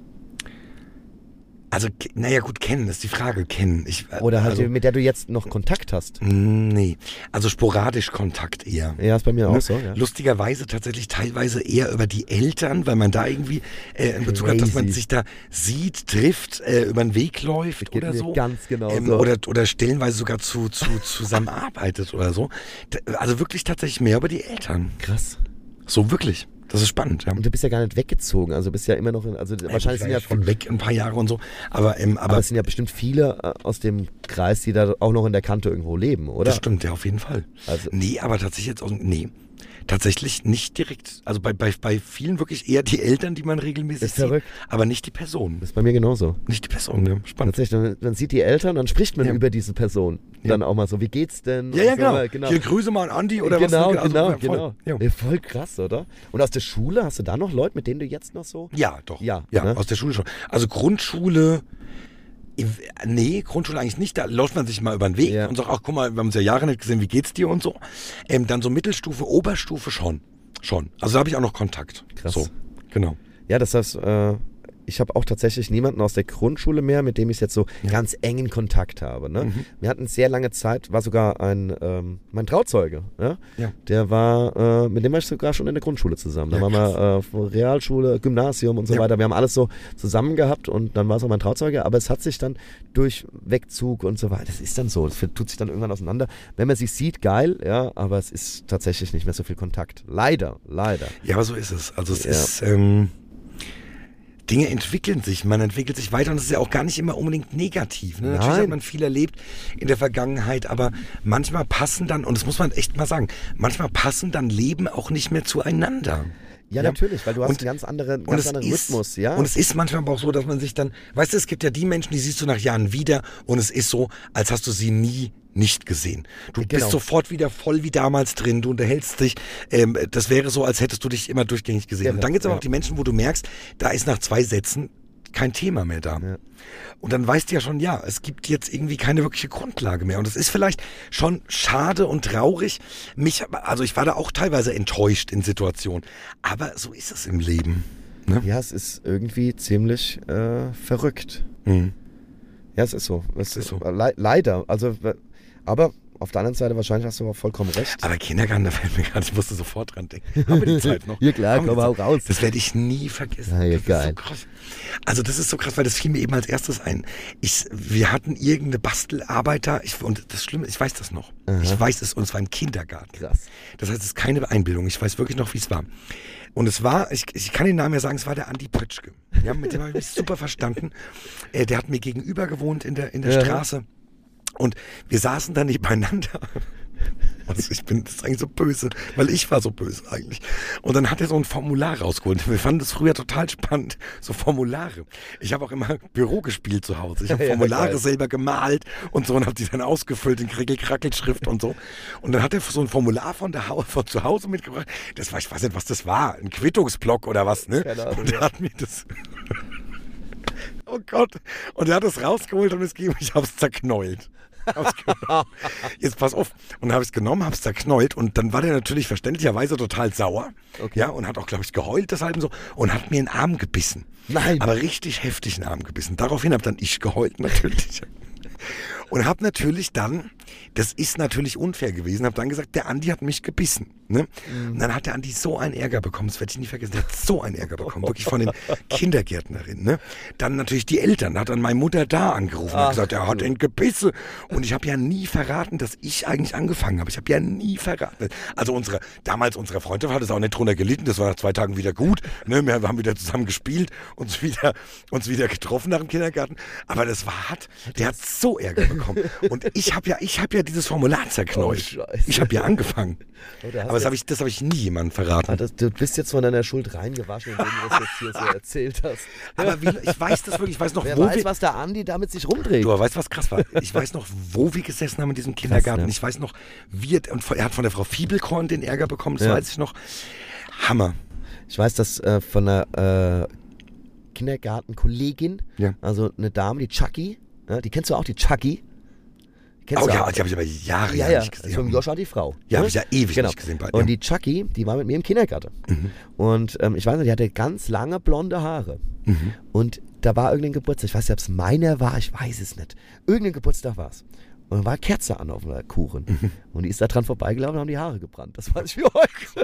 Also, naja gut, kennen, das ist die Frage, kennen. Oder halt, mit der du jetzt noch Kontakt hast? Nee, also sporadisch Kontakt eher. Ja, ist bei mir auch so, ja. Lustigerweise tatsächlich teilweise eher über die Eltern, weil man da irgendwie in Bezug hat, dass man sich da sieht, trifft, über den Weg läuft oder so. Ganz genau so. Oder stellenweise sogar zusammenarbeitet oder so. Also wirklich tatsächlich mehr über die Eltern. Krass. So wirklich. Das ist spannend, ja. Und du bist ja gar nicht weggezogen, also bist ja immer noch wahrscheinlich sind ja von weg ein paar Jahre und so, aber es sind ja bestimmt viele aus dem Kreis, die da auch noch in der Kante irgendwo leben, oder? Das stimmt, ja, auf jeden Fall. Also, nee, aber tatsächlich jetzt auch, tatsächlich nicht direkt, also bei vielen wirklich eher die Eltern, die man regelmäßig sieht, aber nicht die Person. Das ist bei mir genauso. Nicht die Person, ja, spannend. Tatsächlich, man sieht die Eltern, dann spricht man über diese Person. Dann auch mal so, wie geht's denn? Ja, genau. Hier Grüße mal an Andi oder was. Genau. Ja. Voll krass, oder? Und aus der Schule, hast du da noch Leute, mit denen du jetzt noch so? Ja, doch. Ja, ne? Aus der Schule schon. Also Grundschule, Grundschule eigentlich nicht, da läuft man sich mal über den Weg und sagt, ach guck mal, wir haben uns ja Jahre nicht gesehen, wie geht's dir und so. Dann so Mittelstufe, Oberstufe schon. Also da habe ich auch noch Kontakt. Krass. So, genau. Ja, das heißt, ich habe auch tatsächlich niemanden aus der Grundschule mehr, mit dem ich jetzt so ganz engen Kontakt habe. Ne? Wir hatten sehr lange Zeit, war sogar mein Trauzeuge. Ja? Der war, mit dem war ich sogar schon in der Grundschule zusammen. Da waren wir Realschule, Gymnasium und so weiter. Wir haben alles so zusammen gehabt und dann war es auch mein Trauzeuge. Aber es hat sich dann durch Wegzug und so weiter, das ist dann so, das tut sich dann irgendwann auseinander. Wenn man sich sieht, geil, ja, aber es ist tatsächlich nicht mehr so viel Kontakt. Leider. Ja, aber so ist es. Also es ist... Dinge entwickeln sich, man entwickelt sich weiter und das ist ja auch gar nicht immer unbedingt negativ. Ne? Natürlich hat man viel erlebt in der Vergangenheit, aber manchmal passen dann, und das muss man echt mal sagen, manchmal passen dann Leben auch nicht mehr zueinander. Ja, natürlich, weil du hast einen ganz anderen Rhythmus, ja. Und es ist manchmal aber auch so, dass man sich dann, weißt du, es gibt ja die Menschen, die siehst du nach Jahren wieder und es ist so, als hast du sie nie nicht gesehen. Du bist sofort wieder voll wie damals drin, du unterhältst dich, das wäre so, als hättest du dich immer durchgängig gesehen. Ja, und dann gibt es aber auch die Menschen, wo du merkst, da ist nach 2 Sätzen kein Thema mehr da. Ja. Und dann weißt du ja schon, es gibt jetzt irgendwie keine wirkliche Grundlage mehr. Und es ist vielleicht schon schade und traurig. Also ich war da auch teilweise enttäuscht in Situationen. Aber so ist es im Leben. Ne? Ja, es ist irgendwie ziemlich verrückt. Ja, es ist so. Es ist so. Leider. Also, aber auf der anderen Seite wahrscheinlich hast du aber vollkommen recht. Aber Kindergarten, da fällt mir gerade, ich musste sofort dran denken. Haben wir die Zeit noch? Ja klar, komm auch raus. Das werde ich nie vergessen. Ja, das geil. ist so krass. Also das ist so krass, weil das fiel mir eben als erstes ein. Wir hatten irgendeine Bastelarbeit da, und das Schlimme, ich weiß das noch. Aha. Ich weiß es, und zwar im Kindergarten. Krass. Das heißt, es ist keine Einbildung. Ich weiß wirklich noch, wie es war. Und es war, ich kann den Namen ja sagen, es war der Andi Pötschke. Ja, mit dem habe ich mich super verstanden. Der hat mir gegenüber gewohnt in der Straße. Und wir saßen dann nebeneinander. Das ist eigentlich so böse, weil ich war so böse eigentlich. Und dann hat er so ein Formular rausgeholt. Wir fanden das früher total spannend, so Formulare. Ich habe auch immer Büro gespielt zu Hause. Ich habe Formulare selber gemalt und so und habe die dann ausgefüllt in Krickel-Krackel-Schrift und so. Und dann hat er so ein Formular von zu Hause mitgebracht. Das war, ich weiß nicht, was das war, ein Quittungsblock oder was, ne? Keine Ahnung, und er hat mir das... Oh Gott. Und er hat es rausgeholt und es ging, ich habe es zerknäult. Jetzt pass auf. Und dann habe ich es genommen, habe es zerknäult und dann war der natürlich verständlicherweise total sauer. Okay. Ja, und hat auch, glaube ich, geheult deshalb und so und hat mir in den Arm gebissen. Nein. Aber richtig heftig in den Arm gebissen. Daraufhin habe dann ich geheult natürlich. Und habe natürlich dann, das ist natürlich unfair gewesen, habe dann gesagt, der Andi hat mich gebissen. Ne? Und dann hat der Andi so einen Ärger bekommen, das werde ich nie vergessen, der hat so einen Ärger bekommen, wirklich von den Kindergärtnerinnen. Ne? Dann natürlich die Eltern, hat dann meine Mutter da angerufen und gesagt, er hat ihn gebissen. Und ich habe ja nie verraten, dass ich eigentlich angefangen habe. Ich habe ja nie verraten. Also damals unsere Freundschaft hat es auch nicht drunter gelitten, das war nach 2 Tagen wieder gut. Ne? Wir haben wieder zusammen gespielt, uns wieder getroffen nach dem Kindergarten. Aber das war hart, der hat so Ärger bekommen. Und ich habe ja dieses Formular zerknäult. Oh, ich habe ja angefangen. Aber das du habe ich nie jemandem verraten. Du bist jetzt von deiner Schuld reingewaschen, indem du das jetzt hier so erzählt hast. Aber ich weiß das wirklich, ich weiß noch, Wer wo weiß, was der Andi damit sich rumdreht. Du weißt, was krass war? Ich weiß noch, wo wir gesessen haben in diesem Kindergarten. Krass, ne? Ich weiß noch, er hat von der Frau Fiebelkorn den Ärger bekommen, das weiß ich noch. Hammer. Ich weiß, dass von einer Kindergartenkollegin, also eine Dame, die Chucky, die kennst du auch, die Chucky? Oh ja, die habe ich aber Jahre nicht gesehen. Von Joscha die Frau. Ja, habe ich ja ewig nicht gesehen. Und die Chucky, die war mit mir im Kindergarten. Und ich weiß nicht, die hatte ganz lange blonde Haare. Und da war irgendein Geburtstag, ich weiß nicht, ob es meiner war, ich weiß es nicht. Irgendein Geburtstag war es. Und dann war Kerze an auf der Kuchen. Und die ist da dran vorbeigelaufen und haben die Haare gebrannt. Das weiß ich wie heute.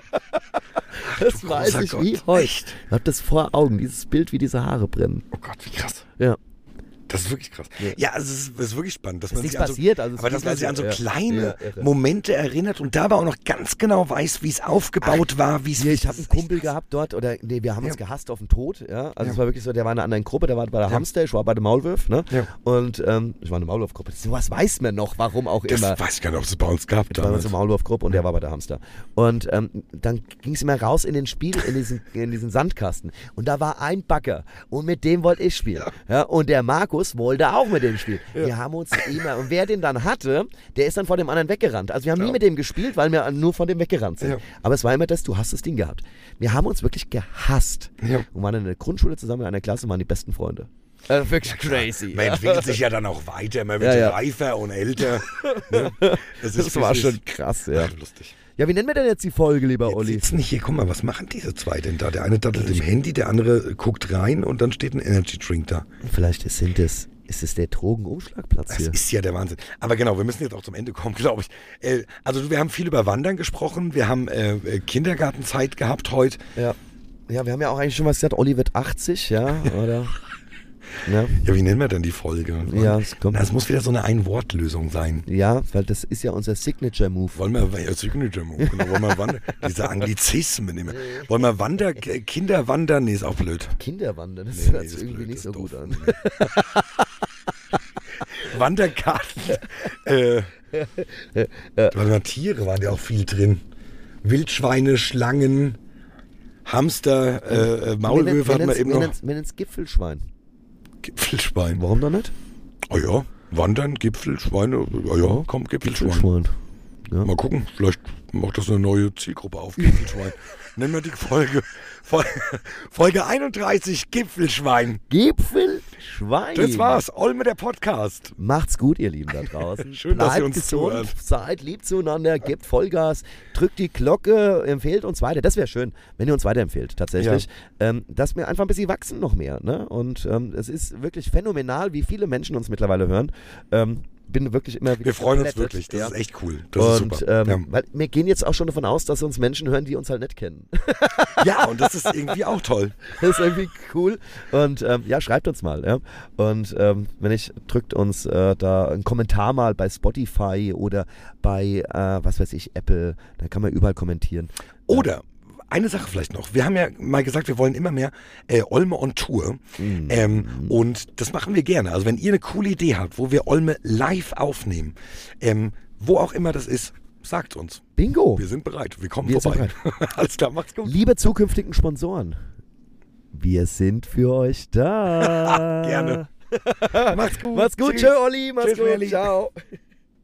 Das weiß ich wie heute. Ich habe das vor Augen, dieses Bild, wie diese Haare brennen. Oh Gott, wie krass. Ja. Das ist wirklich krass. Ja, also es ist wirklich spannend, dass man sich passiert, aber dass man sich an so kleine Momente erinnert und dabei auch noch ganz genau weiß, wie es aufgebaut war, wie es. Ich habe einen Kumpel gehabt dort, wir haben uns gehasst auf den Tod, ja. Also es war wirklich so, der war in einer anderen Gruppe, der war bei der Hamster, ich war bei der Maulwurf, ne? Ja. Und ich war in der Maulwurfgruppe. Sowas weiß man noch, warum auch immer. Das weiß ich gar nicht, ob es bei uns gab. Ich war in der Maulwurfgruppe und der war bei der Hamster. Und dann ging es immer raus in den Spiel, in diesen Sandkasten. Und da war ein Bagger und mit dem wollte ich spielen. Ja. Und der Markus wollte auch mit dem spielen. Ja. Wir haben uns immer, und wer den dann hatte, der ist dann vor dem anderen weggerannt. Also wir haben nie mit dem gespielt, weil wir nur von dem weggerannt sind. Ja. Aber es war immer das, du hast das Ding gehabt. Wir haben uns wirklich gehasst. Ja. Und waren in der Grundschule zusammen in einer Klasse, waren die besten Freunde. Wirklich crazy. Man entwickelt sich ja dann auch weiter, man wird reifer und älter. Ne? Das war schon krass, ja. Lustig. Ja, wie nennen wir denn jetzt die Folge, lieber Olli? Jetzt nicht hier, guck mal, was machen diese zwei denn da? Der eine dattelt im Handy, der andere guckt rein und dann steht ein Energy Drink da. Vielleicht ist es der Drogenumschlagplatz hier. Das ist ja der Wahnsinn. Aber genau, wir müssen jetzt auch zum Ende kommen, glaube ich. Also wir haben viel über Wandern gesprochen, wir haben Kindergartenzeit gehabt heute. Ja, wir haben ja auch eigentlich schon was gesagt, Olli wird 80, ja, oder? Ja, wie nennen wir denn die Folge? Ja, das muss wieder so eine Ein-Wort-Lösung sein. Ja, weil das ist ja unser Signature-Move. Wollen wir Signature-Move, genau. Wollen wir wandern? Diese Anglizismen nehmen. Wollen wir Kinder wandern? Nee, ist auch blöd. Kinderwandern, das hört sich irgendwie blöd, nicht so gut an. Wanderkarten. Tiere waren ja auch viel drin. Wildschweine, Schlangen, Hamster, Maulwürfe hatten wir eben noch. Wir nennen es Gipfelschwein. Gipfelschwein. Warum doch nicht? Oh ja, Wandern, Gipfelschweine. Oh ja, komm, Gipfelschwein. Ja. Mal gucken, vielleicht macht das eine neue Zielgruppe auf, Gipfelschwein. Nennen wir die Folge 31, Gipfelschwein. Gipfelschwein. Das war's, Olme der Podcast. Macht's gut, ihr Lieben da draußen. Schön, dass ihr uns zuhört. Seid lieb zueinander, gebt Vollgas, drückt die Glocke, empfehlt uns weiter. Das wäre schön, wenn ihr uns weiterempfehlt, tatsächlich. Ja. Dass wir einfach ein bisschen wachsen noch mehr. Ne? Und es ist wirklich phänomenal, wie viele Menschen uns mittlerweile hören. bin wirklich immer wieder Wir freuen uns geplättet, wirklich, das ja. ist echt cool. Das ist super. Weil wir gehen jetzt auch schon davon aus, dass uns Menschen hören, die uns halt nicht kennen. Ja, und das ist irgendwie auch toll. Das ist irgendwie cool. Und ja, schreibt uns mal. Ja. Und wenn nicht, drückt uns da einen Kommentar mal bei Spotify oder bei, was weiß ich, Apple. Da kann man überall kommentieren. Oder eine Sache vielleicht noch. Wir haben ja mal gesagt, wir wollen immer mehr Olme on Tour. Und das machen wir gerne. Also wenn ihr eine coole Idee habt, wo wir Olme live aufnehmen, wo auch immer das ist, sagt uns. Bingo. Wir sind bereit. Wir kommen Wir sind vorbei. Alles klar, macht's gut. Liebe zukünftigen Sponsoren, wir sind für euch da. Gerne. Macht's gut. Macht's gut. Tschüss. Tschö, Olli. Macht's Tschüss, gut. Melli. Ciao.